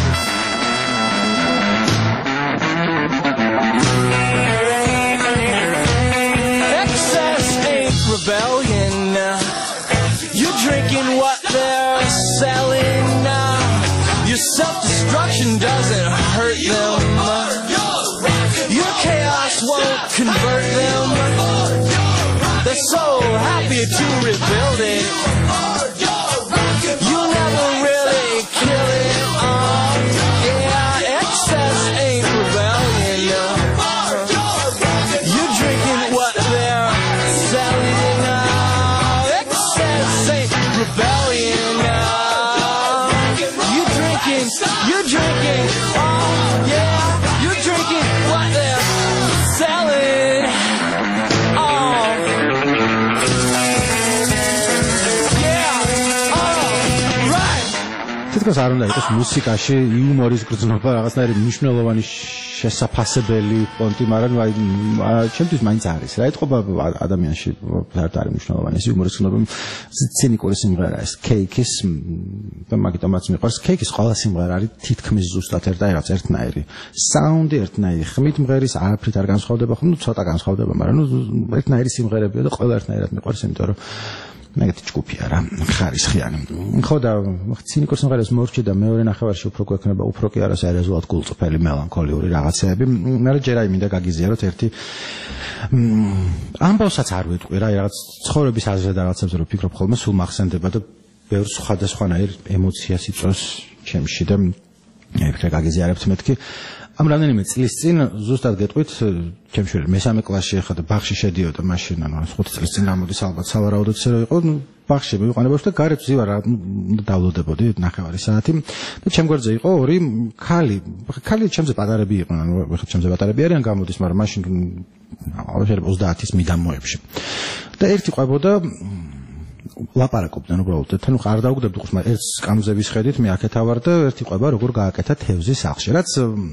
Excess ain't rebellion. You're drinking what they're selling. Your self-destruction doesn't hurt them. Your chaos won't convert them. They're so happy to rebuild it. You'll never really kill it. Yeah, excess ain't rebellion. You're drinking what they're selling. Excess ain't rebellion. You're drinking, oh yeah, you're drinking what they're selling. Oh, yeah, oh, right. თითქოს არ უნდა იყოს მუსიკაში იუმორის გრძნობა რაღაცნაირი მნიშვნელოვანი შესაძაფასებელი პონტი, მაგრამ აი ჩემთვის მაინც არის რა ეთყობა ადამიანში საერთოდ არის მნიშვნელოვანი ეს იუმორის გრძნობა. ცინიკური სიმღერა ეს Cake-ის და მაგიტომაც მიყვარს. Cake-ის ყველა სიმღერა არის თითქმის ზუსტად ერთნაირი საუნდი, ერთნაირი ხმით მღერის, არაფრით არ განსხვავდება, ხო, ცოტა განსხვავდება, მაგრამ ერთნაირი სიმღერებია და ყველა ერთნაირად მიყვარს, იმიტომ რომ მაგეთი ჯგუფია რა, ხარისხიანი. ხო და ცინიკურ სიმღერას მორჩი და მეორე ნახევარში უფრო გვექნება, უფრო კი არა სერიოზულად გულწრფელი მელანქოლიური რაღაცეები. მაგრამ ჯერ აი მინდა გაგიზიაროთ ერთი ამბავსაც არ ვიტყვი რა, რაღაც ცხოვრების აზრზე და რაღაცებზე რომ ფიქრობ ხოლმე, სულ მახსენდება და ბევრ სხვადასხვანაირ ემოციას იწვევს ჩემში და ეგრე გაგიზიარებთ მეთქი. ამ რამდენიმე წლის წინ ზუსტად გეტყვით, ჩემ შვილი მესამე კლასში ხარ და ბაღში შედიოდა მაშინ, ანუ 5 წლის წინ გამოდის ალბათ სავარაუდოდ ისე რომ იყო, ბაღში მივიყვანებოდი და გარეთ ვზივარ, დავლოდებოდი ნახევარი საათი და ჩემ გვერდზე იყო ორი ქალი ჩემზე პატარები იყვნენ, ანუ ხა ჩემზე პატარები არიან გამოდის, მაგრამ მაშინ შეიძლება 30-ის მიდამოებში. და ერთი ყვებოდა ლაპარაკობდნენ უბრალოდ, თან არ დაუგდებდი ყურს, მაგრამ ერთ სკამზე ვისხედით, მე აქეთ ავარ და ერთი ყვება როგორ გააკეთა თევზი სახლში, რაც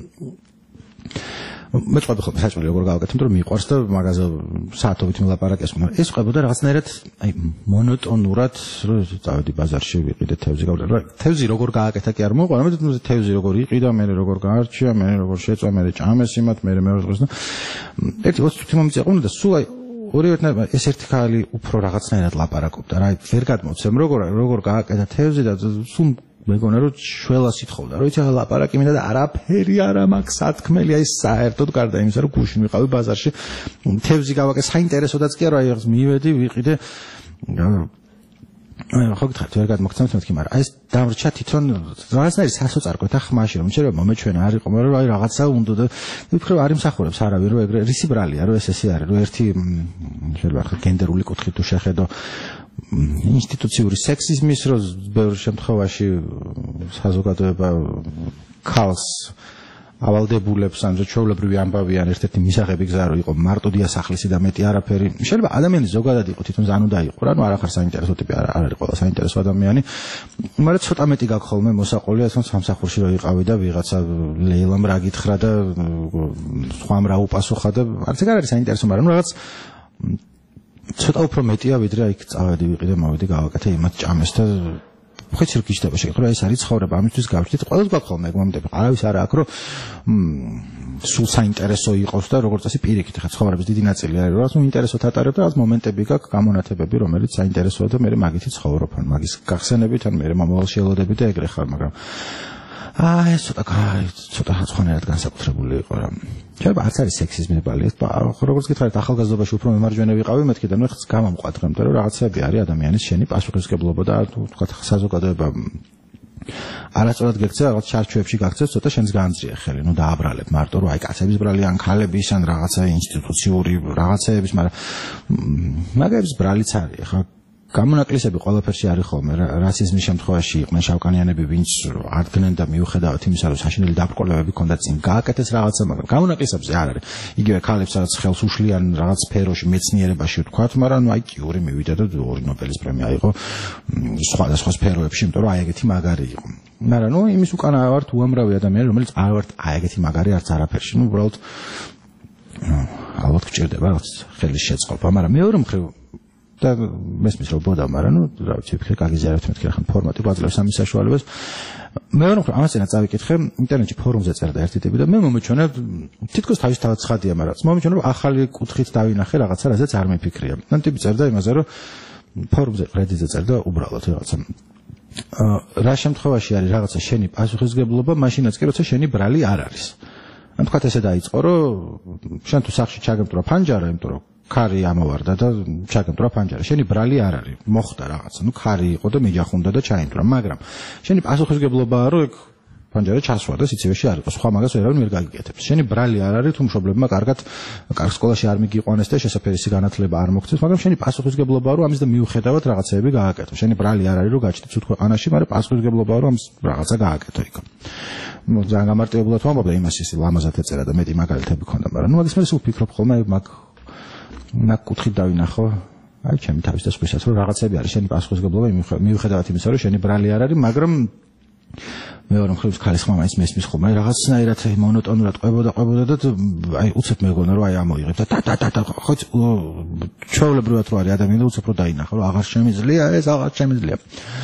მე ყვები ხოლმე საჭმელი როგორ გააკეთე, იმიტომ რომ მიყვარს და მაგაზე საათობით მილაპარაკეს, მაგრამ ეს ყვებოდა რაღაცნაირად აი მონოტონურად, რომ წავედი ბაზარში ვიყიდე თევზი გავდე. თევზი როგორ გააკეთა კი არ მოყვარა, მე თევზი როგორ იყიდა, მე როგორ გაარჩია, მე როგორ შეწვა, მე ჭამეს იმათ, მე მეორე დღეს და ერთი 20 წუთი მომიწია ყונה და სულ აი ორივე ეს ერთი ქალი უფრო რაღაცნაირად ლაპარაკობდა რა, ვერ გადმოცემ როგორ გააკეთა თევზი და სულ მეგონა რომ შველას ითხოვდა, რომ იცი ახლა ლაპარაკი მინდა და არაფერი არა მაქვს სათქმელი, აი საერთოდ გარდა იმისა რომ გუშინ ვიყავი ბაზარში, თევზი გავაკეთე, საინტერესოდაც კი არა, აი ახლა მივედი, ვიყიდე ხო გითხარით ვერ გადმოგცემთ მეთქი, მაგრამ აი ეს დამრჩა თვითონ რაღაცნაირი სასოწარკვეთა ხმაში, რომ შეიძლება მომეჩვენა არ იყო, მაგრამ აი რაღაცა უნდა და ვფიქრობ არ იმსახურებს არავინ, რომ ეგრე რისი ბრალია, რომ ესე არის, რომ ერთი შეიძლება ახლა გენდერული კუთხით თუ შეხედო ინსტიტუციური სექსიზმის, რომ ბევრ შემთხვევაში საზოგადოება ქალს ავალდებულებს ამზე ჩვეულებრივი ამბავი ან ერთ-ერთი მისაღები გზა რო იყო მარტო დიასახლისი და მეტი არაფერი. შეიძლება ადამიანი ზოგადად იყო თვითონ ზანუდა იყო რა, ნუ არ ახარ საინტერესო ტიპი არ არის ყველა საინტერესო ადამიანი. მაგრამ ცოტა მეტი გაქვს ხოლმე მოსაყოლია, თვითონ სამსახურში რო იყავი და ვიღაცა ლეილამ რა გითხრა და სხვამ რა უპასუხა და არც ეგ არ არის საინტერესო, მაგრამ რაღაც ცოტა უფრო მეტია ვიდრე აი წავედი ვიყიდე მოვიდი გავაკეთე იმათ ჭამეს და ხეც არ გიჩდება შეგხვდა ეს არის ცხოვრება ამისთვის გავჩდით ყველას გვაქვს ხოლმე ეგ მომენტები არავის არ აქვს რომ სულ საინტერესო იყოს და როგორც წესი პირიქით ხა ცხოვრების დიდი ნაწილი არის რომ ნუ ინტერესოთ ატარებ და რაღაც მომენტები გაქვს გამონათებები რომელიც საინტერესოა და მე მაგითი ცხოვრობ ან მაგის გახსენებით ან მე მომავალში ელოდები და ეგრე ხარ მაგრამ ეს ცოტა ხანხანერად განსაკუთრებული იყო რა. შეიძლება არც არის სექსიზმი ეს როგორც გითხარით ახალგაზრდობაში უფრო მემარჯვენე ვიყავი მეთქი და ნუ ეხლა გამამყვადრემ და რომ რაღაცები არის ადამიანის შენი პასუხისმგებლობა და თქვა საზოგადოება არასწორად გექცე რაღაც ჩარჩოებში გაქცევ ცოტა შენს განძრია ხელი ნუ დააბრალებ მარტო რომ აი კაცების ბრალი ან ქალების ან რაღაცა ინსტიტუციური რაღაცეების მაგების ბრალიც არის ხა გამონაკლისები ყველაფერში არის ხოლმე რასიზმის შემთხვევაში იყვნენ შავკანიანები ვინც არდგნენ და მიუხედავად იმისა რომ საშინელი დაბრკოლებები ჰქონდათ წინ გააკეთეს რაღაცა მაგრამ გამონაკლისებზე არ არის იგივე ქალებს რაც ხელს უშლიან რაღაც სფეროში მეცნიერებაში ვთქვათ მაგრამ ნუ აი კიური მივიდა და ორი ნობელის პრემია იყო სხვადასხვა სფეროებში იმიტომ რომ აი ეგეთი მაგარი იყო მაგრამ ნუ იმის უკან ვართ უამრავი ადამიანი რომელიც არ ვართ აი ეგეთი მაგარი არც არაფერში ნუ უბრალოდ ალბათ გჭირდება რაღაც ხელის შეწყობა მაგრამ მეორე მხრივ და მესმის რომ ბოდა მაგრამ ნუ რა ვიცი ვფიქრე გაგიზიარებთ მეთქი რა ხან ფორმატი გვაძლევს ამის საშუალებას მეორე მხრივ ამასენა წავიკითხე ინტერნეტში ფორუმზე წერდა ერთი ტიპი და მე მომეჩვენა თითქოს თავისთავად ცხადია მაგრამ მომეჩვენა რომ ახალი კუთხით დავინახე რაღაცა რაზეც არ მეფიქრია და ტიპი წერდა იმაზე რომ ფორუმზე Reddit-ზე წერდა უბრალოდ რაღაცა რა შემთხვევაში არის რაღაცა შენი პასუხისმგებლობა მაშინაც კი როცა შენი ბრალი არ არის ან თქვათ ესე დაიწყო რომ შენ თუ სახში ჩაგემტვრა ფანჯარა იმიტომ რომ ქარი ამოვარდა და ჩაგემტვრა ფანჯარა. შენი ბრალი არ არის. მოხდა რაღაცა. ნუ ქარი იყო და მიჯახუნდა და ჩაიმტვრა, მაგრამ შენი პასუხისმგებლობაა რომ ეგ ფანჯარა ჩასვა და სიცივეში არ იყოს. სხვა მაგას ვერავინ ვერ გაგიკეთებს. შენი ბრალი არ არის თუ მშობლებმა კარგ სკოლაში არ მიგიყვანეს და შესაძფერისი განათლება არ მოგცეს, მაგრამ შენი პასუხისმგებლობაა რომ ამის და მიუხედავად რაღაცეები გააკეთო. შენი ბრალი არ არის რომ გაჩნდე ცუდ ქვეყანაში, მაგრამ პასუხისმგებლობაა რომ ამის რაღაცა გააკეთო იქ. ნუ ძალიან გამარტივებულად ვამბობ და იმას ის ლამაზად ეწერა და მეტი მაგალითები ქონდა, მაგრამ ნუ მაგის მე სულ ვფიქრობ ხოლმე მაგ კუთხით დავინახო აი ჩემი თავის და სხვისას რომ რაღაცები არის შენი პასუხისმგებლობა მიუხედავად იმისა რომ შენი ბრალი არ არის მაგრამ მეორე მხრივ ქალის ხმა მაინც მესმის ხოლმე რაღაცნაირად მონოტონურად ყვებოდა და აი უცებ მეგონა რომ აი ამოიღებ და ხო ჩვეულებრივად რო არის ადამიანი და უცებ რო დაინახო რომ აღარ შემიძლია ეს აღარ შემიძლია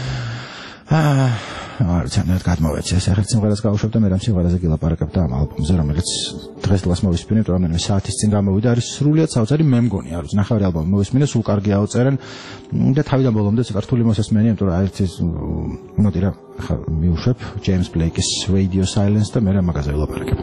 არ ცანად გადმოვეცი ეს ახლა სიმღერას გავუშვებ და მე რამ სიმღერაზე გილაპარაკებ და ამ ალბომზე რომელიც დღეს დილას მოვისმინე თუ რამდენიმე საათის წინ გამოვიდა არის სრულიად საოცარი მე მგონი არ ვიცი ნახევარი ალბომი მოვისმინე სულ კარგი აუწერენ და თავიდან ბოლომდე ცოტა მოსასმენია იმიტომ რომ ერთი ნოტი რა ახლა მივუშვებ ჯეიმს ბლეიკის Radio Silence და მე რა მაგაზე ვილაპარაკებ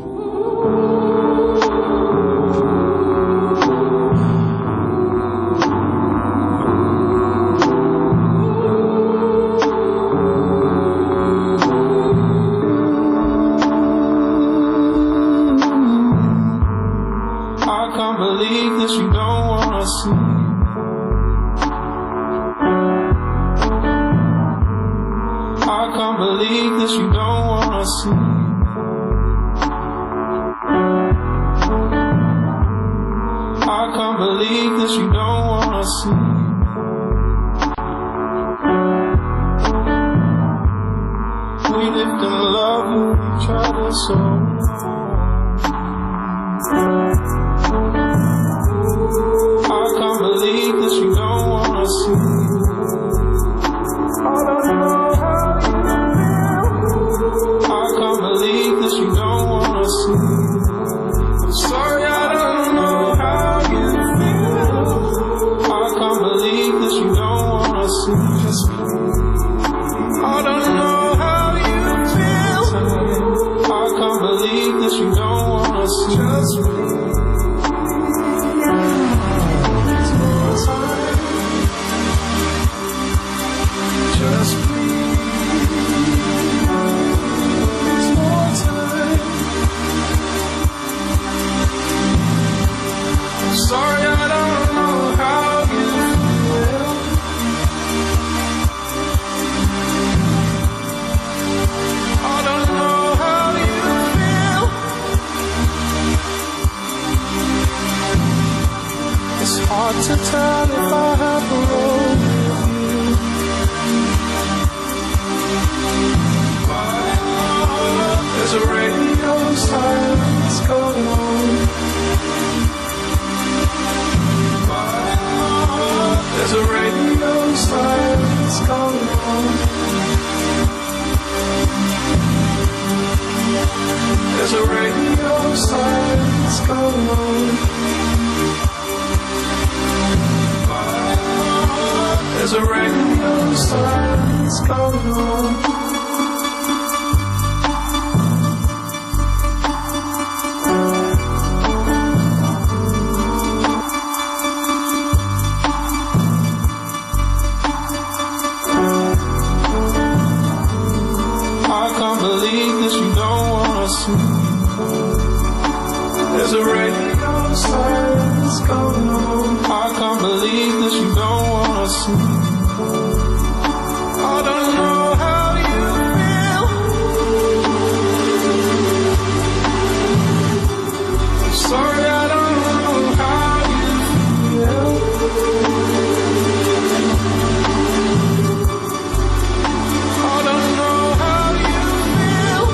going on. There's a radio silence going on. I can't believe that you don't wanna see. I don't know how you feel. I'm sorry, I don't know how you feel. I don't know how you feel.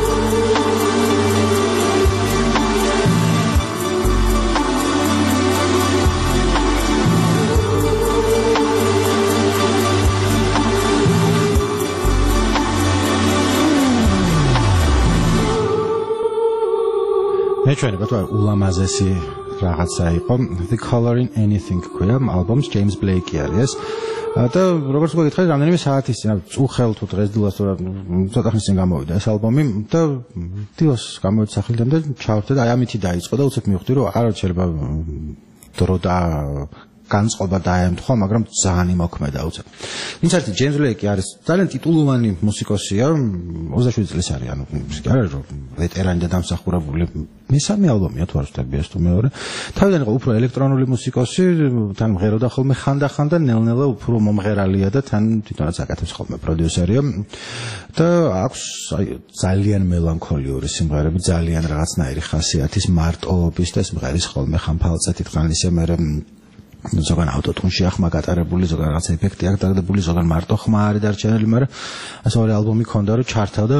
მეჩვენება თუ ულამაზესი რაღაცა იყო The Color in Anything ქვია ალბომს James Blake არის და როგორც გითხარით რამდენიმე საათის წინ წუხელ თუ დღესდილას ცოტა ხნის წინ გამოვიდა ეს ალბომი და დილას გამოვიდა სახლიდან და ჩავარდა და აი ამითი დაიწყო და უცებ მივხვდი რომ არ შეიძლება დრო და განწყობა დაემთხვა, მაგრამ ძალიან იმოქმედა უცებ. ვინც არის ჯეიმს ბლეიკი არის ძალიან ტიტულოვანი მუსიკოსია, 27 წლის არის, ანუ ის არის რომ ვეტერანი და დამსახურებული. მესამე ალბომია თუ არ ვთქვი ეს თუ მეორე. თავიდან იყო უფრო ელექტრონული მუსიკოსი, თან მღეროდა ხოლმე ხანდახან და ნელ-ნელა უფრო მომღერალია და თან თვითონაც აკეთებს ხოლმე პროდიუსერია. და აქვს ძალიან მელანქოლიური სიმღერები, ძალიან რაღაცნაირი ხასიათის მარტოობის და სიმღერის ხოლმე ხამფალწეთით ხანისე მე ზოგან ავტოტუნში ახმა გატარებული, ზოგან რაღაც ეფექტი აქვს დაგდებული, ზოგან მარტო ხმა არის დარჩენილი, მაგრამ ასე ორი ალბომი ქონდა რომ ჩართავდა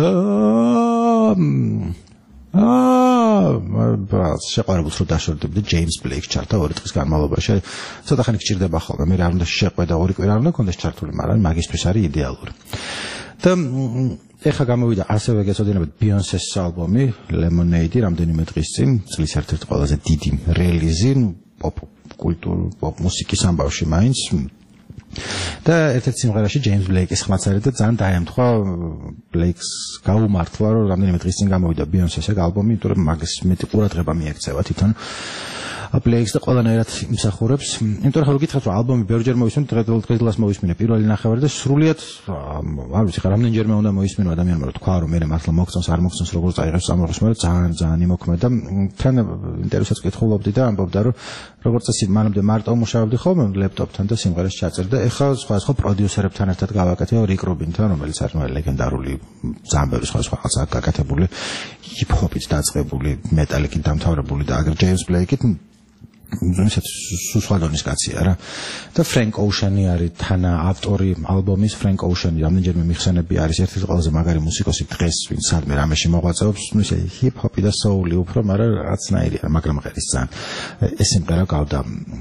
შეყვარებულს რომ დაშორდებდი ჯეიმს ბლეიქს ჩართა 2 დღის განმავლობაში. ცოტა ხანი გჭირდება ხოლმე, მე არ უნდა შეყვედა 2 კვირა არ უნდა კონდეს ჩართული, მაგრამ მაგისთვის არის იდეალური. და ეხა გამოვიდა ასევე გეცოდინებათ ბიონსეს ალბომი Lemonade რამდენიმე დღის წინ, წლის ერთ-ერთი ყველაზე დიდი რელიზი პოპ კულტურ პოპ მუსიკის ამბავში მაინც და ერთ-ერთ სიმღერაში ჯეიმს ბლეიკის ხმაც არის და ძალიან დაემთხვა ბლეიქს გაუმართლა რომ რამდენიმე დღის წინ გამოვიდა ბიონსეს ეგ ალბომი, იმიტომ რომ მაგის მეტი ყურადღება მიექცევა თვითონ ბლეიქს და ყველანაირად იმსახურებს. იმიტომ რომ გითხრათ რომ ალბომი ბევრჯერ მოვისმინე, დღეს მოვისმინე პირველი ნახევარი და სრულიად არ ვიცი ხა რამდენჯერმე უნდა მოვისმინო ადამიანმა რომ თქვა რომ მე მართლა მოგწონს არ მოგწონს როგორ წაიღებს ამოღოს, მაგრამ ძალიან იმოქმედა. თან ინტერვიუსაც კითხულობდი და ამბობდა რომ როგორც წესი მანამდე მარტო მუშაობდი ხოლმე ლეპტოპთან და სიმღერას ჩაწერდა. ეხლა სხვა პროდიუსერებთან ერთად გავაკეთე რიკ რუბინთან, რომელიც არის ლეგენდარული ძალიან ბევრი სხვა რაღაცა გაკეთებული, ჰიპ-ჰოპით დაწყებული, მეტალიკით დამთავრებული და აგერ ჯეიმს ბლეიკით ისეთ სხვა დონის კაცია რა. და ფრენკ ოუშენი არის თანა ავტორი ალბომის. ფრენკ ოუშენი რამდენჯერმე მიხსენები არის ერთ-ერთი ყველაზე მაგარი მუსიკოსი დღეს, ვინც სადმე რამეში მოღვაწეობს, ისე ჰიპ-ჰოპი და soul-ი უფრო, მაგრამ რაღაცნაირია, მაგრამ ღერის ძალიან. ეს სიმღერა გავდა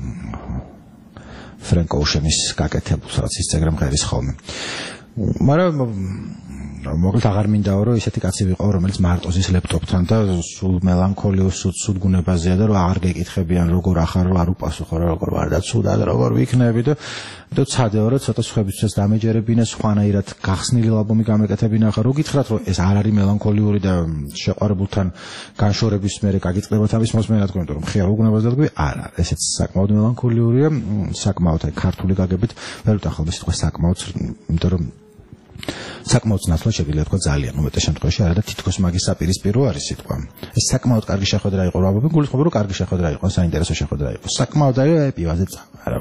ფრენკ ოუშენის გაკეთებულს, რაც Instagram ღერის ხოლმე. მაგრამ მოკლედ აღარ მინდაო რომ ისეთი კაცი ვიყო რომელიც მარტოზის ლეპტოპთან და სულ მელანქოლიურ სულ გუნებაზეა და რომ აღარ გეკითხებიან როგორ ახარ არ უპასუხო როგორ ვარ და ცუდად როგორ ვიქნები და ცადეო რომ ცოტა სხვებისთვის დამეჯერებინე სხვანაირად გახსნილი ალბომი გამეკეთებინა ახლა რო გითხრათ რომ ეს არ არის მელანქოლიური და შეყვარებულთან განშორების მერე გაგიწყდებათ ამის მოსმენა თქო იმიტომ რომ ხია უგუნებაზე თქვი არა ესეც საკმაოდ მელანქოლიურია საკმაოდ აი ქართული გაგებით ვერ ვთანხმობ სიტყვა საკმაოდ იმიტომ რომ საკმაოდ ნაცვლად შეგვიძლია თქვა ძალიან უმეტეს შემთხვევაში არა და თითქოს მაგის საპირისპირო არის სიტყვა. ეს საკმაოდ კარგი შეხვედრა იყო რა ალბომი გულისხმობ რომ კარგი შეხვედრა იყო, საინტერესო შეხვედრა იყო. საკმაოდ აი პივაზე არა.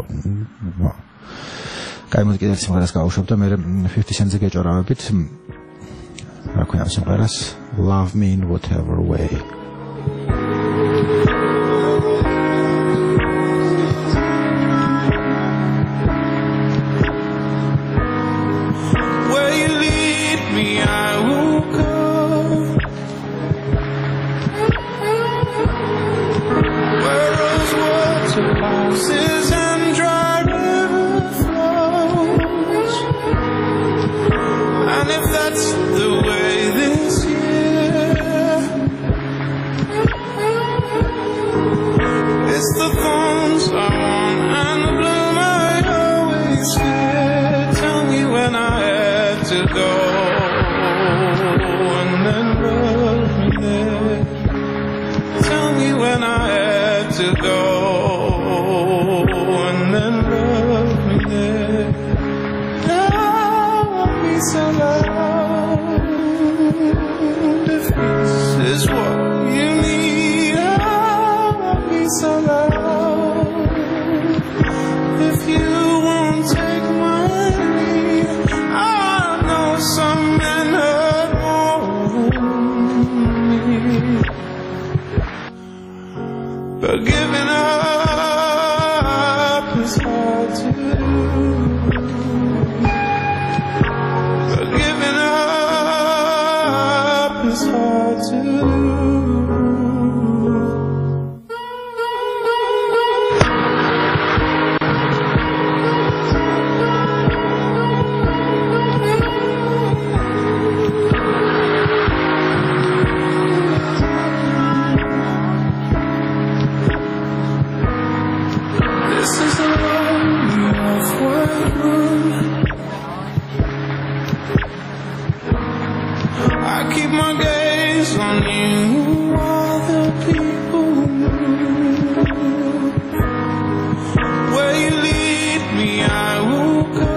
კაი მუსიკით სიმღერას გავუშვებ და მე 50 Cent-ზე გეჭორავებით. რა ქვია სიმღერას? Love me in whatever way. to go and then love me there. Tell me when I had to go and then love me there. Love me so loud. If this is what you need, love me so loud. If you won't take my lead, I know some men hurt more than me. But giving up is hard to do. But giving up is hard to do. I keep my gaze on you, all the people move. Where you lead me, I will go.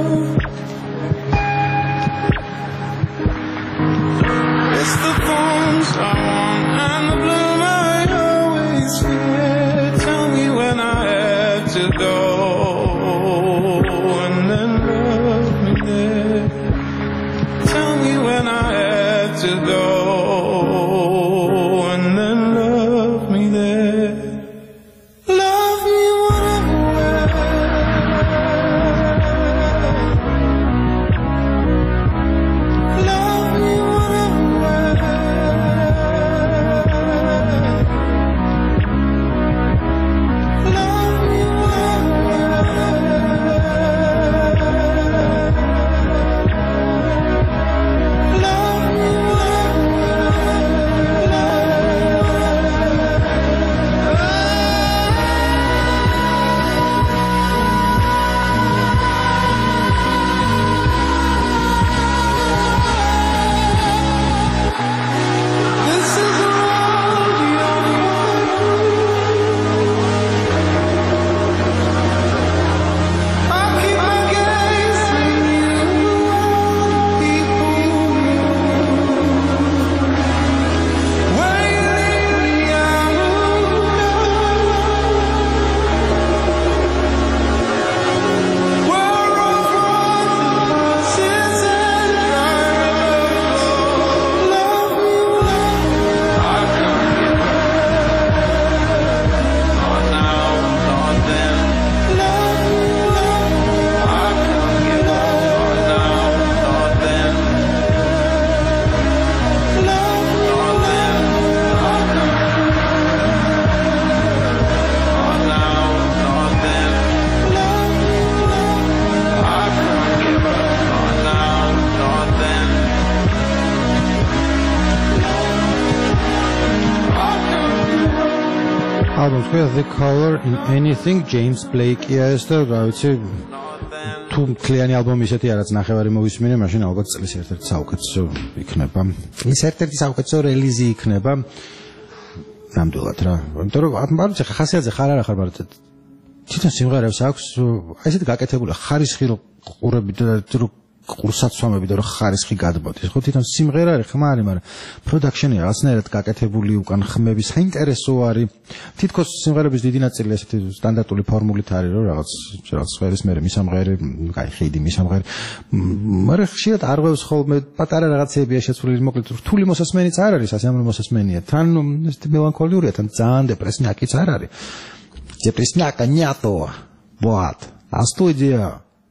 It's the thorns I want and the bloom I always fear. Tell me when I had to go and then love me there. Tell me when I had to go and then love me there. Love me whatever way. Love me whatever way. Love me whatever ალბომს ქვია The Color in Anything, James Blake-ია ეს და რა ვიცი თუ მთლიანი ალბომი ისეთი არაც ნახევარი მოვისმინე, მაშინ ალბათ წლის ერთ-ერთი საუკეთესო იქნება. ის ერთ-ერთი საუკეთესო რელიზი იქნება. ნამდვილად რა. იმიტომ რომ მარც ხასიათზე ხარ არა ხარ, მაგრამ თვითონ სიმღერებს აქვს აი ესეთი გაკეთებული ხარისხი რო ყურები და რო ყურსაცვამები და რო ხარისხი გადმოდის. ხო თვითონ სიმღერა არის ხმარი, მაგრამ პროდაქშენი რაღაცნაირად გაკეთებული უკან ხმები საინტერესო არის. თითქოს სიმღერების დიდი ნაწილი ესეთი სტანდარტული ფორმულით არის, რომ რაღაც ხერის მერე მისამღერი, კაი ხიდი მისამღერი. მაგრამ ხშირად არღვევს ხოლმე პატარა რაღაცებია შეცვლილი, მოკლედ რთული მოსასმენიც არ არის, ასეამოვნო მოსასმენია. თან ესეთი მელანქოლიურია, თან ძალიან დეპრესნიაკიც არ არის. Депресняка нету. Вот. А студия.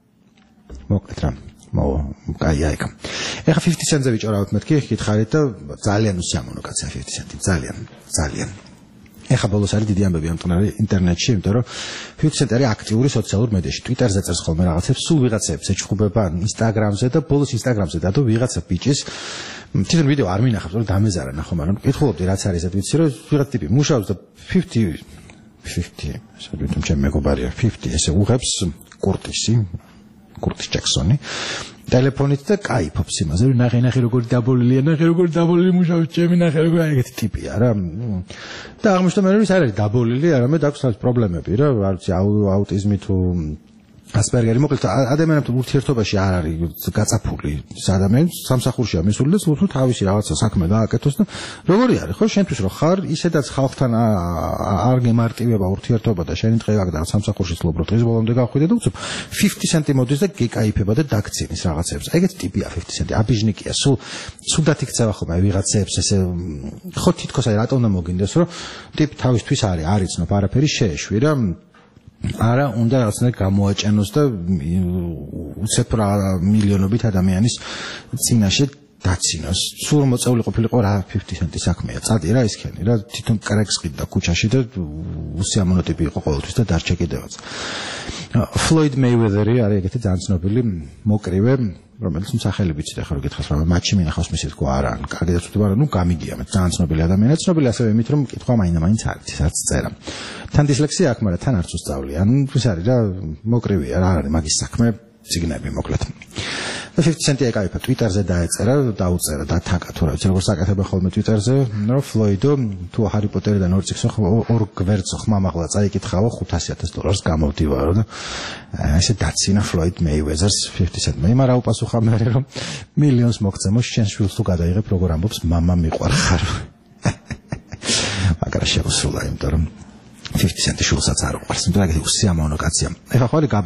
მოკლედ რა. კაიაიკა. ეხა 50 cent-ზე ვიჭორავთ მეთქი, ხითხარით და ძალიან უსიამოვნო კაცია 50 cent-ი, ძალიან. ეხა ბოლოს არის დიდი ამბები ამტყნარი ინტერნეტში, იმიტომ რომ 50 cent არის აქტიური სოციალურ მედიაში. Twitter-ზე წერს ხოლმე რაღაცებს, სულ ვიღაცებს ეჩხუბება Instagram-ზე და ბოლოს Instagram-ზე დადო ვიღაცა ბიჭის თვითონ ვიდეო არ მინახავს, რომ დამეზარა ნახო, მაგრამ კითხულობდი რაც არის ეს ვიცი, რომ ვიღაც ტიპი მუშაობს და 50 სადვითომ ჩემ მეგობარია 50 ესე უღებს კურტისი კურტის ჯექსონი ტელეფონით და кайფობს იმაზე რომ ნახე როგორ დაბოლილია ნახე როგორ დაბოლილი მუშაობს ჩემი ნახე როგორ ეგეთი ტიპია რა და აღმოჩნდა მე რომ ის არ არის დაბოლილი არამედ აქვს თავის პრობლემები რა არ ვიცი აუტიზმი თუ ასპერგერი მოკლედ ადამიანებთან ურთიერთობაში არ არის გაწაფული ადამიანს სამსახურშია მისული და სულ თავისი რაღაცა საქმე გააკეთოს და როგორი არის ხო შენთვის რო ხარ ისედაც ხალხთან არ გემარტივება ურთიერთობა და შენი დღე გაგდა სამსახურში სლობრო დღის ბოლომდე გავხვიდე და უცებ 50 cent მოდის და გეკაიფება და დაგცინის რაღაცებს ეგეთი ტიპია 50 cent აბიჟნიკია სულ ცუდად იქცევა ხოლმე ვიღაცებს ესე ხო თითქოს აი რატომ უნდა მოგინდეს რომ ტიპი თავისთვის არ იცნობ არაფერი შეეშვი რა არა უნდა რაღაცნაირად გამოაჭენოს და უცებ რა მილიონობით ადამიანის წინაშე დაცინოს. სულ მოწეული ყოფილიყო რა 50 cent-ის საქმეა. წადი რა ისქენი რა თვითონ კრეკს ყიდდა ქუჩაში და უსიამოვნო ტიპი იყო ყოველთვის და დარჩა კიდევაც. Floyd Mayweather-ი არის ეგეთი ძალიან ცნობილი მოკრივე რომელიც მსახელი ვიცით ახლა რომ გითხოს რა მატჩი მინახავს მისი თქო არა ან კარგი დაწვდება რა ნუ გამიგია მე ძალიან ცნობილი ადამიანია ცნობილი ასევე იმით რომ კითხვა მაინც არ იცის არც წერა თან დისლექსია აქვს მაგრამ თან არც უსწავლია ანუ ის არის რა მოკრივია რა არის მაგის საქმე ციგნები მოკლედ და 50 cent-ი ეკაიფა Twitter-ზე დაეწერა დაუწერა დათაკა თუ რა ვიცი როგორ საკეთება ხოლმე Twitter-ზე რომ Floyd-ო თუ Harry Potter-დან ორ წიგნს ორ გვერდს ხმამაღლა წაიკითხავო $500,000 გამოვდივარო და ესე დაცინა Floyd Mayweather-ს 50 cent. მე მარა უპასუხა მე რომ მილიონს მოგცემო შენ შვილს თუ გადაიღებ როგორ ამბობს მამა მიყვარ ხარ მაგრამ შეუსრულა იმიტომ რომ 50 cent შულსაც არ უყვარს, იმიტომ რომ უსიამოვნო კაცია. ეხლა ხო არის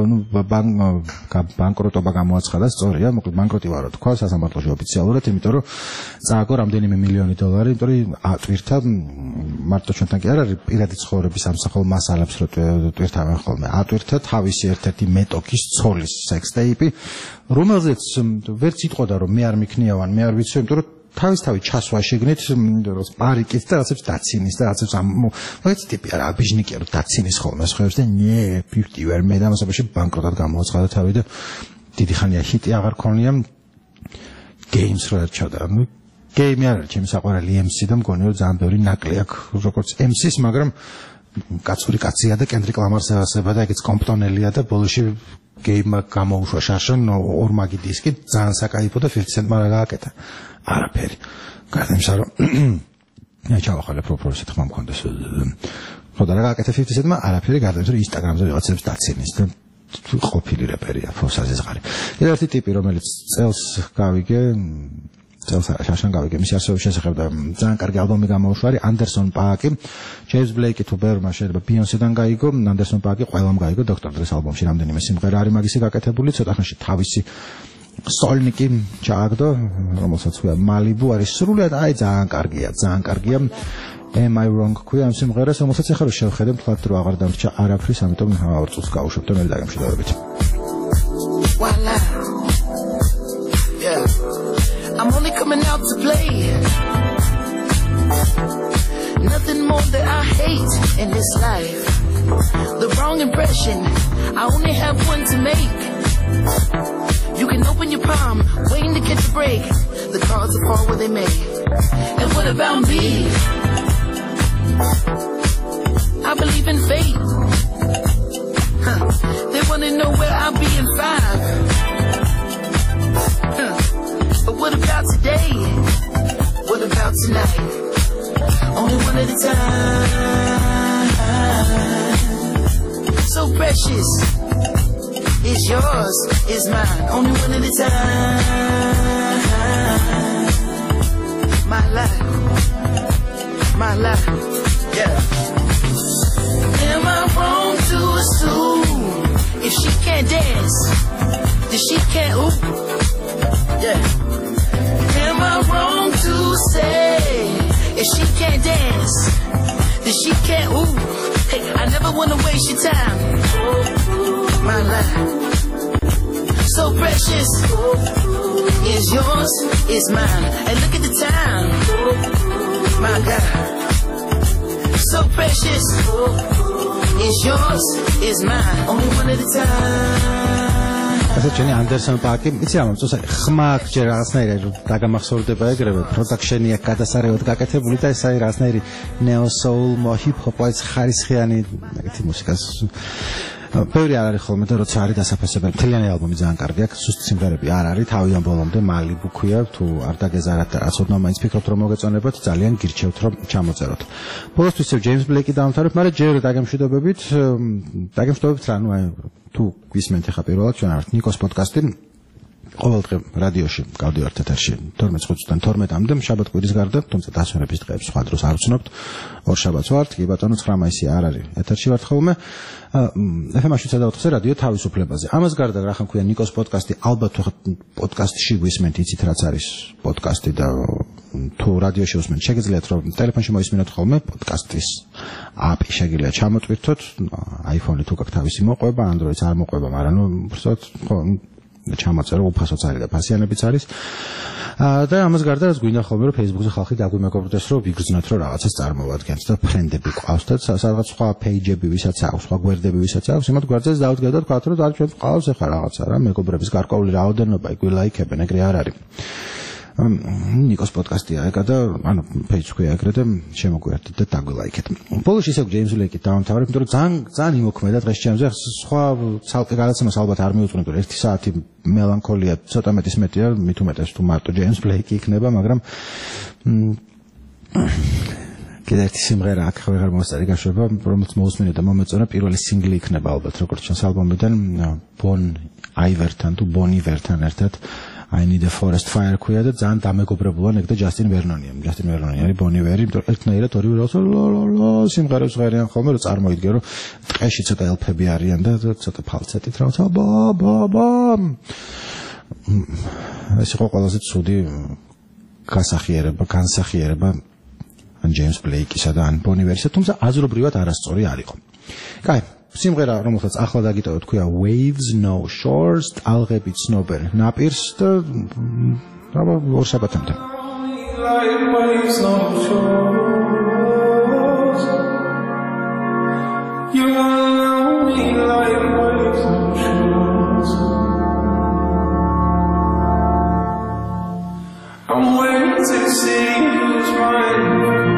ბანკროტობა გამოაცხადა, სწორია, მოკლედ ბანკროტი ვარო თქვა სასამართლოში ოფიციალურად, იმიტომ რომ წააგო რამდენიმე მილიონი დოლარი, იმიტომ რომ ატვირთა მარტო ჩვენთან კი არ არის პირადი ცხოვრების ამსახველ მასალებს რო ტვირთავენ ხოლმე. ატვირთა თავისი ერთ-ერთი მეტოქის ცოლის სექსტეიპი, რომელზეც ვერც იტყოდა რომ მე არ მიქნიავან, მე არ ვიცი, იმიტომ რომ თავისთავად ჩასვა შეგნით პარიკით და რაღაცებს დაცინის და რაღაცებს მაგაც ტიპი არა აბიჟნიკია რომ დაცინის ხოლმე სხვებს და ნე 50 ვერ მე დამასობაში ბანკროტად გამოაცხადა თავი და დიდი ხანია ჰიტი აღარ ქონია games რო ერჩოდა ნუ გეიმი არ არის ჩემი საყვარელი MC და მგონი რომ ძალიან ბევრი ნაკლი აქვს როგორც MC-ს მაგრამ კაცური კაცია და კენდრიკ ლამარს ევასება და ეგეც კომპტონელია და ბოლოში გეიმმა გამოუშვა შაშან ორმაგი დისკი ძალიან საკაიფო და 50 cent მარა გააკეთა არაფერი. გარდა იმისა რომ მე ჩავახალე პროფესიით ხმა მქონდეს. ხო და რა გააკეთა 50 cent-მა არაფერი გარდა იმისა რომ Instagram-ზე ვიღაცებს დაცინის და ყოფილი რეპერია ფოსაზე ზღარი. ერთი ტიპი რომელიც წელს გავიგე წელს შაშან გავიგე მის არსებობის შესახებ და ძალიან კარგი ალბომი გამოუშვა არის Anderson Paak-ი, James Blake-ი თუ ბერმა შეიძლება Beyoncé-დან გაიგო, Anderson Paak-ი ყველამ გაიგო Dr. Dre-ს ალბომში რამდენიმე სიმღერა არის მაგისი გაკეთებული, ცოტა ხანში თავისი Stolniki ჩააგდო, რომელსაც ქვია Malibu არის სრულიად აი ძალიან კარგია. Am I wrong ქვია ამ სიმღერას, რომელსაც ახლა რომ შევხედე, თქვათ რომ აღარ დამრჩა არაფრის, ამიტომ ავარ წუთს გავუშვებ და მე დაგემშვიდობებით. I'm only coming out to play. Nothing more that I hate in this life. The wrong impression, I only have one to make. You can open your palm, waiting to catch a break. The cards will fall where they may. And what about me? I believe in fate. They wanna know where I'll be in 5. But what about today? What about tonight? Only one at a time. So precious. It's yours, it's mine. Only one at a time. My life, yeah. Am I wrong to assume if she can't dance, then she can't ooh? Yeah. Am I wrong to say if she can't dance, then she can't ooh? Hey, I never wanna waste your time. My life, so precious. It's yours, it's mine. And look at the time. My God, so precious. It's yours, it's mine. Only one at a time. ასე ჩენი Anderson Paak-ი, იცი რა მომწონს, ხმა ჯერ რაღაცნაირად დაგამახსოვრდება ეგრევე, production-ია გადასარევად გაკეთებული და ეს არის რაღაცნაირი neo soul, hip hop-ის ხარისხიანი ეგეთი მუსიკას ბევრი არ არის ხოლმე და როცა არის დასაფასებელი მთლიანი ალბომი ძალიან კარგი აქვს სუსტი სიმღერები არ არის თავიდან ბოლომდე მალიბუ ქვია თუ არ დაგეზარათ და რაც ოდნავ მაინც ფიქრობთ რომ მოგეწონებათ ძალიან გირჩევთ რომ ჩამოწეროთ ბოლოსთვის ჯეიმს ბლეიკი დავამთავრებ მაგრამ ჯერ დაგემშვიდობებით რანუ აი თუ გვისმენთ ახლა პირველად ჩვენ ვართ ნიკოს პოდკასტი ყოველდღე რადიოში გავდივართ ეთერში 12 წუთიდან 12-მდე შაბათ კვირის გარდა თუმცა დასვენების დღეებს სხვა დროს არ ვცნობთ ორ შაბათს ვართ კი ბატონო 9 მაისი არ არის ეთერში ვართ ხოლმე FM-ში 24-ზე რადიო თავისუფლებაზე ამას გარდა რა ხან ქვია ნიკოს პოდკასტი ალბათ პოდკასტში გვისმენთ იცით რაც არის პოდკასტი და თუ რადიოში უსმენთ შეგიძლიათ რომ ტელეფონში მოისმინოთ ხოლმე პოდკასტის აპი შეგიძლიათ ჩამოტვირთოთ iPhone-ი თუ გაქვთ თავისი მოყვება Android-ს არ მოყვება მაგრამ ნუ უბრალოდ ხო ჩამოწერო უფასოც არის და ფასიანებიც არის და ამას გარდა რაც გვინდა ხოლმე რომ Facebook-ზე ხალხი დაგვიმეგობრდეს რომ ვიგრძნოთ რომ რაღაცას წარმოვადგენთ და ფრენდები ყავს და სადღაც სხვა პეიჯები ვისაც აქვს სხვა გვერდები ვისაც აქვს იმათ გვერდზეც დავდგეთ და თქვათ რომ არ ჩვენ ყავს ახლა რაღაცა რა მეგობრების გარკვეული რაოდენობა გვილაიქებენ ეგრე არ არის ნიკოს პოდკასტია ეგა და ანუ პეიჯს ქვია ეგრე და შემოგვიერთეთ და დაგვილაიქეთ. ბოლოს ისევ ჯეიმს ბლეიკი დავამთავრებ, იმიტომ რომ ძალიან იმოქმედა დღეს ჩემზე სხვა ცალკე გადაცემას ალბათ არ მიუძღვნით, რომ 1 საათი მელანქოლია ცოტა მეტის მეტია, მით უმეტეს თუ მარტო ჯეიმს ბლეიკი იქნება, მაგრამ კიდევ ერთი სიმღერა აქ ვეღარ მოსწარი გაშვება, რომელიც მოусმინე და მომეწონა პირველი სინგლი იქნება ალბათ როგორც ჩვენს ალბომიდან ბონ აივერთან თუ ბონი ვერთან ერთად I need a forest fire ქვია და ძალიან დამეგობრებულა ეგ და ჯასტინ ვერნონია. ჯასტინ ვერნონი არის ბონი ვერი, იმიტომ რომ ერთნაირად ორივე როლს სიმღერებს ღერიან ხოლმე რომ წარმოიდგე რომ ტყეში ცოტა ელფები არიან და ცოტა ფალცეტით რაღაცა ბა ეს იყო ყველაზე ცუდი განსახიერება ან ჯეიმს ბლეიკისა და ან ბონი ვერისა, თუმცა აზრობრივად არასწორი არ იყო. კაი სიმღერა რომელსაც ახლა დაგიტოვეთ ქვია Waves No Shores ტალღები ცნობენ ნაპირს და აბა ორ შაბათამდე Waves No Shores You know me like waves no shores I'm waiting to see who's mine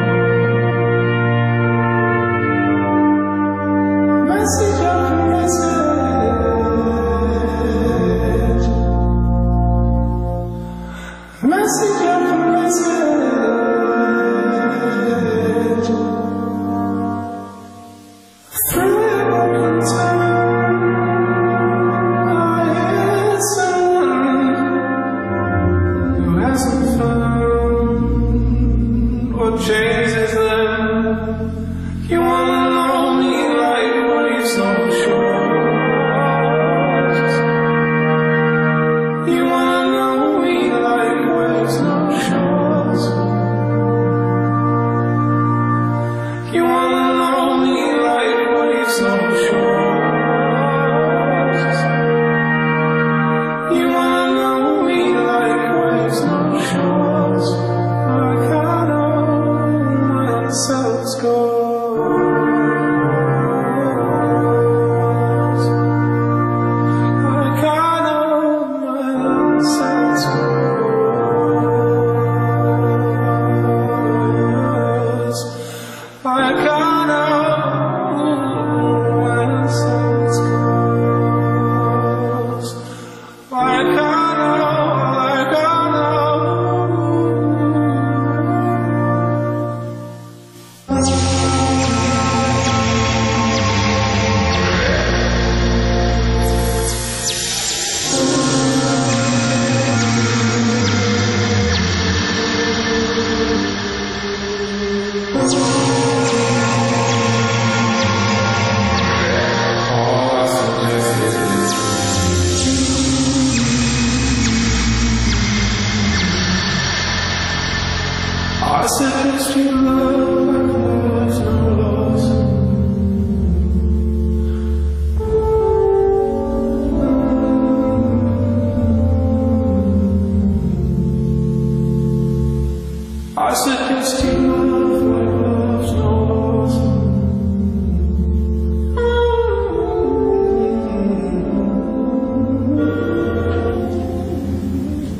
Message after message Message after message Through it all the time I hit someone who hasn't found what changes them You wanna know me like waves no shores You wanna know me like waves no shores You wanna know me like waves no shores You wanna know me like waves no shores Like I know myself's gone I said